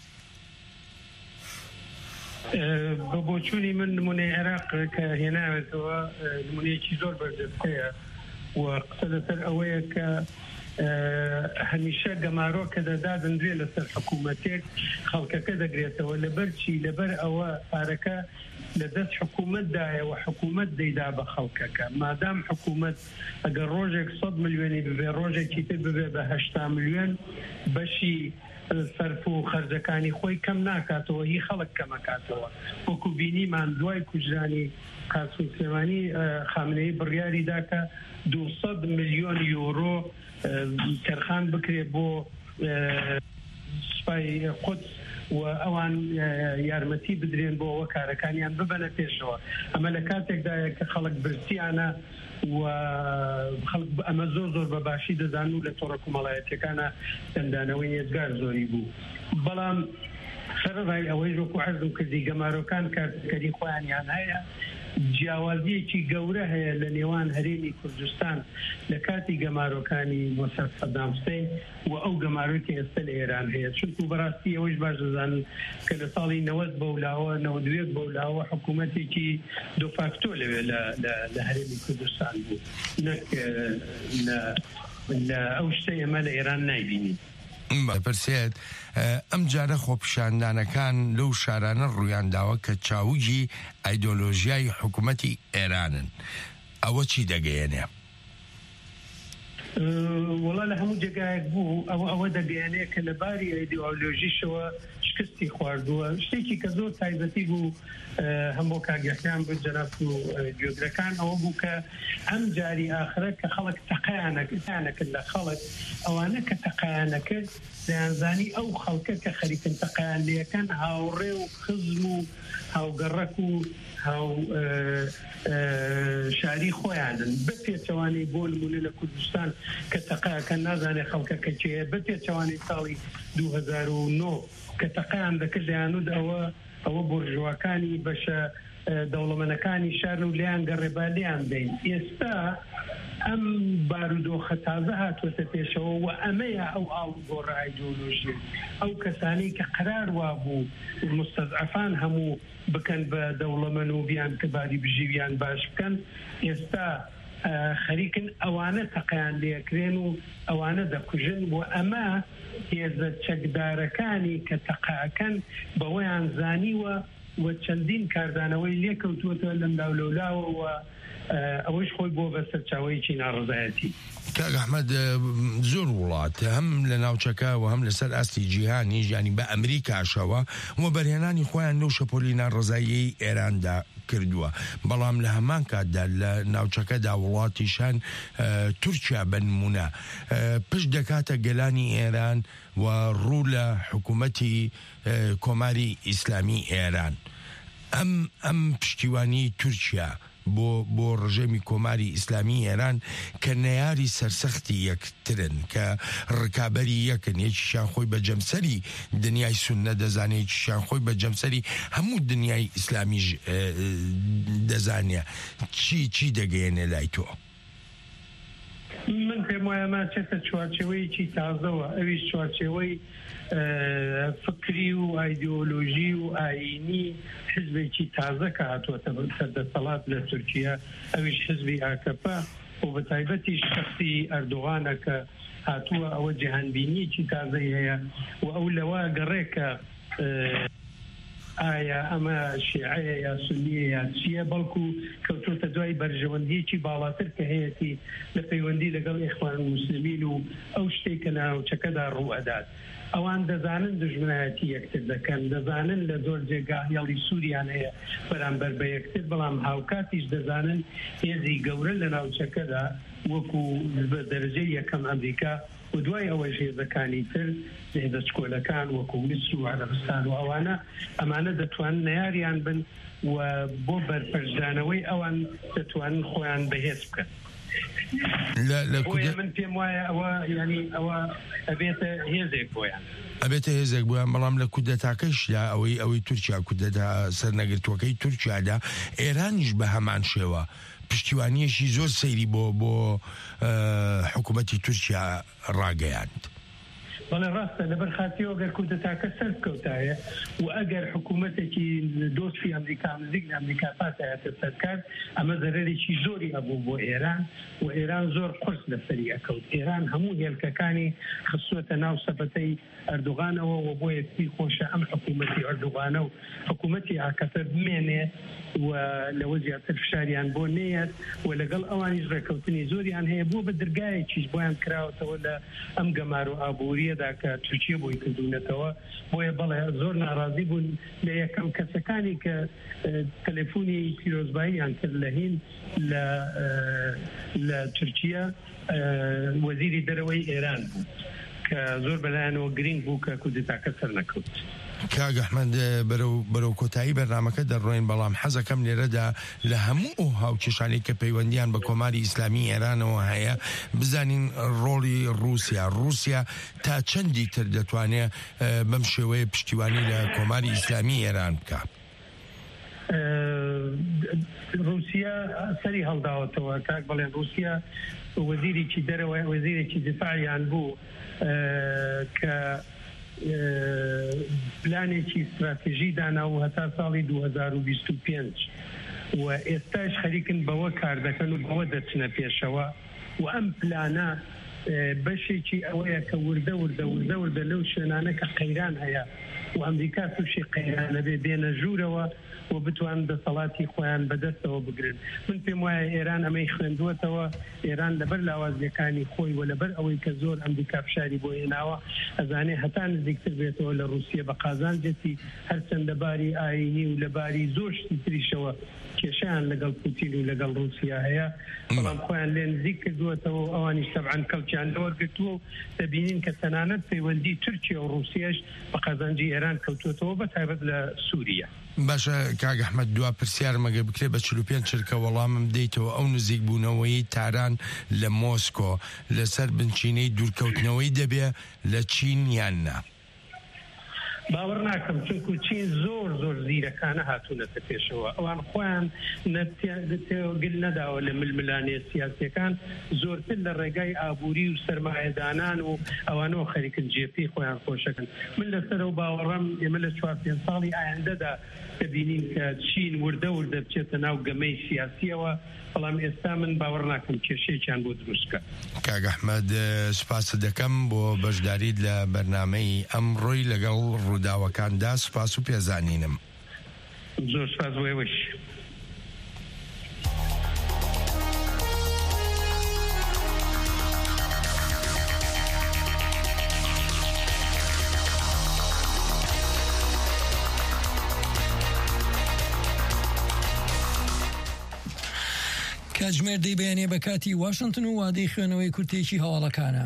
S18: بە بۆچوونی من نمونەی عێراق کە هێناوێتەوە نمونەیەکی زۆر بەردەستەیە و قسە لەسەر ئەوەیە کە هەمیشە گەمارۆ کە دەدادنرێ لەسەر حکوومەتێک خەڵکەکە دەگرێتەوە لەبەر چی لەبەر ئەوە پارەکە لە دەست حکوومەتدایە و حکوومەت دەیدا بە خەڵکەکە مادام حکوومەت ئەگەر ڕۆژێک سەد ملیۆنی ببێ ڕۆژێکی تر ببێ بە هەشتا ملیۆن بەشی سەرف و خەرجەکانی خۆی کەم ناکاتەوە هی خەڵک کەمەکاتەوە وەکو بینیمان دوای کوژرانی قاسم سلێمانی خامنەیی بڕیاری دا کە دووسەد ملیۆن یۆرۆ تەرخان بکرێ بۆ سوپای قودس و ئەوان یارمەتی بدرێن بۆ ئەوە کارەکانیان ببەنە پێشەوە. ئەمە لە کاتێکدایە کە خەڵک برسیانە و ئەمە زۆر زۆر بە باشی دەزان و لە تۆڕە کۆمەڵایەتیەکانە دەندانەوەی ێزگار زۆری بوو. بەڵام سەرڕای ئەوەی وەکو عەرزم کردی گەمارۆکان کارکەری خۆیانیان هەیە جیاوازیەکی گەورە هەیە لە نێوان هەرێمی کوردستان لە کاتی گەمارۆکانی مۆسەد سەدام حوسێن و ئەو گەمارۆکی ئێستا لە ئێران هەیە چونکو بەڕاستی ئەوەش باش دەزانن کە لە ساڵی نەوەد بەولاوە نەوەد و یەک بەولاوە حکوومەتێکی دو فاکتۆ لەوێ لە هەرێمی کوردستان بوو نەک لە ئەو شتەی ئێمە لە ئێران نایبینین.
S17: پرسێت ئەم جارە خۆپیشاندانەکان لەو شارانە ڕوویان داوە کە چاوجی ئایدۆلۆژیای حکوومەتی ئێرانن ئەوە چی دەگەیەنێ؟
S18: وڵا لە هەموو جێگایەک بوو ئەوە ئەوە دەگەیەنێ کە لە باری ئایدۆلۆژیشەوە شکستی خواردووە شتێکی کە زۆر تایبەتی بوو هەموو کاگەکان بوو جەناب و گوێگرەکان ئەوە بوو کە ئەم جاری ئاخرە کە خەڵک تەقەیانەکرد لە خەڵک ئەوانە کە تەقەیانەکرد دەیانزانی ئەو خەڵکە کە خەریکن تەقەیان لێەکەن هاوڕێ و خزم و هاوگەڕەک و هاو شاری خۆیانن بە پێچەوانی بۆ نمونە لە کوردستان کە تەقەیەکە نازانێ خەڵکەکە چێە بە پێچەوانی ساڵی دوو هەزار و نۆ کە تەقەیان دەکرد دەیانود ئەوە ئەوە بورژواکانی بەشە دەوڵەمەنەکانی شار و لیان گەڕێبا لیان دەین. ئێستا ئەم بارودۆخە تازە هاتوۆتە پێشەوە و ئەمەیە ئەو ئاڵگۆڕە ئایدۆلۆژی ئەو کەسانی کە قرار وابوو مستەضعفان هەموو بکەن بە دەوڵەمەن و بیان کە باری بژیویان باش بکەن ئێستا خەریکن ئەوانە تەقیان لێکرێن و ئەوانە دەکوژن و ئەمە هێزە چەکدارەکانی کە تەقاکەن بەوەیان زانیوە و چەندین کاردانەوەی لێکەوتووەتە لەم لاولەولاوە و ئەوەش خۆی بۆ بە سەرچاوەیەکی ناڕزایەتی.
S17: کاک ئەحمەد زۆر وڵات هەم لە ناوچەکە و هەم لەسەر ئاستی جیهانی ژیانی بە ئەمریکاشەوە و بەرهێنانی خۆیان لەو شەپۆلی ناڕزایی ئێراندا کردووە بەڵام لە هەمان کاتدا لە ناوچەکەدا وڵاتیشان تورکیا بنمونە پشت دەکاتە گەلانی ئێران و ڕوو لە حکوومەتی کۆماری ئیسلامی ئێران. ئەم ئەم پشتیوانی تورکیا بۆ بۆ ڕژێمی کۆماری ئیسلامی ئێران کە نەیاری سەرسەختی یەکترن کە ڕکابەری یەکن یەکیشان خۆی بە جەمسەری دنیای سوننە دەزانێت یەکیشان خۆی بە جەمسەری هەموو دنیای ئیسلامیش دەزانێ چی چی دەگەیەنێ لای تۆ؟
S18: من پێم وایە ماچێتە چوارچێوەیەکی تازەوە ئەویش چوارچێوەی فکری و ئایدۆلۆژی و ئاینی حزبێکی تازە کە هاتووەتە سەردەسەڵات لە تورکیا ئەویش حزبی ئاکەپە و بە تایبەتی شخصی ئەردۆغانە کە هاتووە ئەوە جیهانبینیەکی تازەی هەیە و ئەو لەوە گەڕێکە ئایا ئەمە شیعەیە یا سنیە یا چییە بەڵکو کەوتۆتە دوای بەرژەوەندیەکی باڵاتر کە هەیەی لە پەیوەندی لەگەڵ ئیخوان الموسلیمین و ئەو شتێک کە ناوچەکەدا ڕوئەدات ئەوان دەزانن دژمنایەتی یەکتر دەکەن دەزانن لە زۆر جێگا هێڵی سووریان هەیە بەرامبەر بە یەکتر بەڵام هاوکاتیش دەزانن هێزی گەورە لە ناوچەکەدا وەکو بە دەرەجەی یەکەم ئەمریکا و دوای ئەوەی هێزەکانی تر هێزە چکۆلەکان وەکو میسر و عەرەبستان و ئەوانە ئەمانە دەتوانن نەیاریان بن و بۆ بەرپەرژدانەوەی ئەوان دەتوانن خۆیان بەهێز بکەن. بۆیە من پێم وایە ئەوە ینی ئەوە ئەبێتە هێزێک بۆیان
S17: ئەبێتە هێزێک بوویان بەڵام لە کودەتاکەشدا ئەوەی ئەوەی تورکیا کودەتا سەرنەگرتوەکەی تورکیادا ئێرانیش بە هەمان شێوە پشتیوانیەشی زۆر سەیری بۆ بۆ حکوومەتی تورکیا ڕاگەیاند.
S18: بەڵێ ڕاستە لەبەر خاتیەوە گەر کودەتاکە سەر کەوتایە و ئەگەر حکوومەتێکی دۆستی ئەمریکا نزیک لە ئەمریکا پاتایەتە سەرکار ئەمە زەرەرێکی زۆری هەبوو بۆ ئێران و ئێران زۆر قرس لەسەری ئەکەوت. ئێران هەموو هێلکەکانی خستووەتە ناو سەبەتەی ئەردوغانەوە و بۆ یەکتی خۆشە ئەم حکوومەتی ئەردوغانە و حکوومەتی ئاکەتە بمێنێ و لەوە زیاتر فشاریان بۆ نەیەت و لەگەڵ ئەوانیش ڕێکەوتنی زۆریان هەیە بۆ بە دەرگایەکیش بۆیان کراوەتەوە لە ئەم گەمار و ئابووریەدا کە تورکیە بۆی کردوونەتەوە بۆیە بەڵێ زۆر ناڕازی بوون لە یەکەم کەسەکانی کە تەلەفۆنی پیرۆزباییان کرد لە هین لە تورکیە وەزیری دەرەوەی ئێران بوو کە زۆر بەلایەنەوە گرنگ بوو کە کودەتاکە سەر نەکەوت.
S17: کاگ ئەحمەد بەرەو کۆتایی بەرنامەکە دەڕۆین بەڵام حەزەکەم لێرەدا لە هەموو ئەو هاوکێشانی کە پەیوەندیان بە کۆماری ئیسلامی ئێرانەوە هەیە بزانین ڕۆڵی رووسیا رووسیا تا چەندی تر دەتوانێت بەم شێوەیە پشتیوانی لە کۆماری ئیسلامی ئێران بکات.
S18: رووسیا سەری هەڵداوەتەوە کاک بەڵێن رووسیا وەزیرێکی دەرەوە وەزیرێکی دفاعیان بوو کە پلانێکی استراتیژی دانا و هەتا ساڵی دوو هەزار و بیست و پێنج و ئێستاش خەریکن بەوە کار دەکەن و بەوە دەچنە پێشەوە و ئەم پلانە بەشێکی ئەوەیە کە وردە وردە وردە وردە لەو شوێنانە کە قەیران هەیە و ئەمریکا تووشی قەیرانە بێ بێنە ژوورەوە و بتوان دەسەڵاتی خۆیان بەدەستەوە بگرن. من پێم وایە ئێران ئەمەی خوێندووەتەوە ئێران لەبەر لاوازیەکانی خۆی و لەبەر ئەوەی کە زۆر ئەمریکا فشاری بۆ هێناوە ئەزانێ هەتا نزیکتر بێتەوە لە رووسیا بە قازانجێتی هەرچەندە باری ئاینی و لەباری زۆر شتی تریشەوە کێشیان لەگەڵ پوتین و لەگەڵ رووسیا هەیە بەڵام خۆیان لێ نزیک کردووەتەوە ئەوانی تەبعاً کەڵکیان لەوەرگرتووە و دەبینین کە تەنانەت پەیوەندی تورکیا و رووسیاش بە قازانجی ئێران کەوتووەتەوە بە تایبەت لە سووریا.
S17: باشە کاگ ئەحمەد دوا پرسیارمەگە بکرێ بە چل و پێنج چرکە وەڵامم دەیتەوە ئەو نزیک بوونەوەی تاران لە مۆسکۆ لەسەر بنچینەی دوورکەوتنەوەی دەبێ لە چین یان نا؟
S18: باوەڕ ناکەم چونکو چین زۆر زۆر زیرەکانە هاتوونەتە پێشەوە ئەوان خۆیان گل نەداوە لە ململانێ سیاسیەکان زۆرتر لە ڕێگای ئابووری و سەرمایەدانان و ئەوانەوە خەریکن جێپی خۆیان خۆشەکەن. من لەسەرەوە باوەڕەم ئێمە لە چوار پێنج ساڵی ئایندەدا دەبینین کە چین وردە وردە بچێتە ناو گەمەی سیاسیەوە بەڵام ئێستا من باوەڕ ناکەم کێشەیەکیان بۆ دروستکە.
S17: کاگ ئەحمەد سوپاس دەکەم بۆ بەشداریت لە بەرنامەی ئەمڕۆی لەگەڵ ڕووداوەکاندا سوپاس و پێزانینم.
S18: زۆر سوپاس بۆ ئێوەش.
S2: کاتژمێر دەیبیانێ بە کاتی واشنگتن و وادەی خوێنەوەی کورتێکی هەواڵەکانە.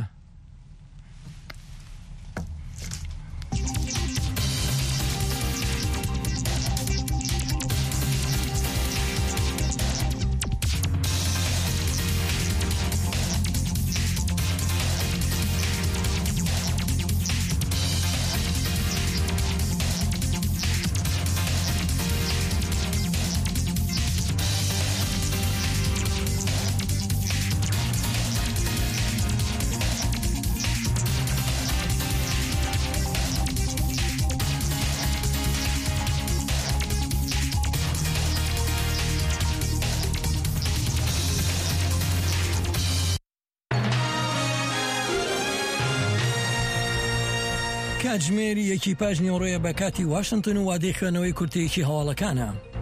S2: کاتژمێر یەکی پاژنی ڕۆیە بە کاتی واشنگتن و وادەی خوێنەوەی کورتەیەکی هەواڵەکانە.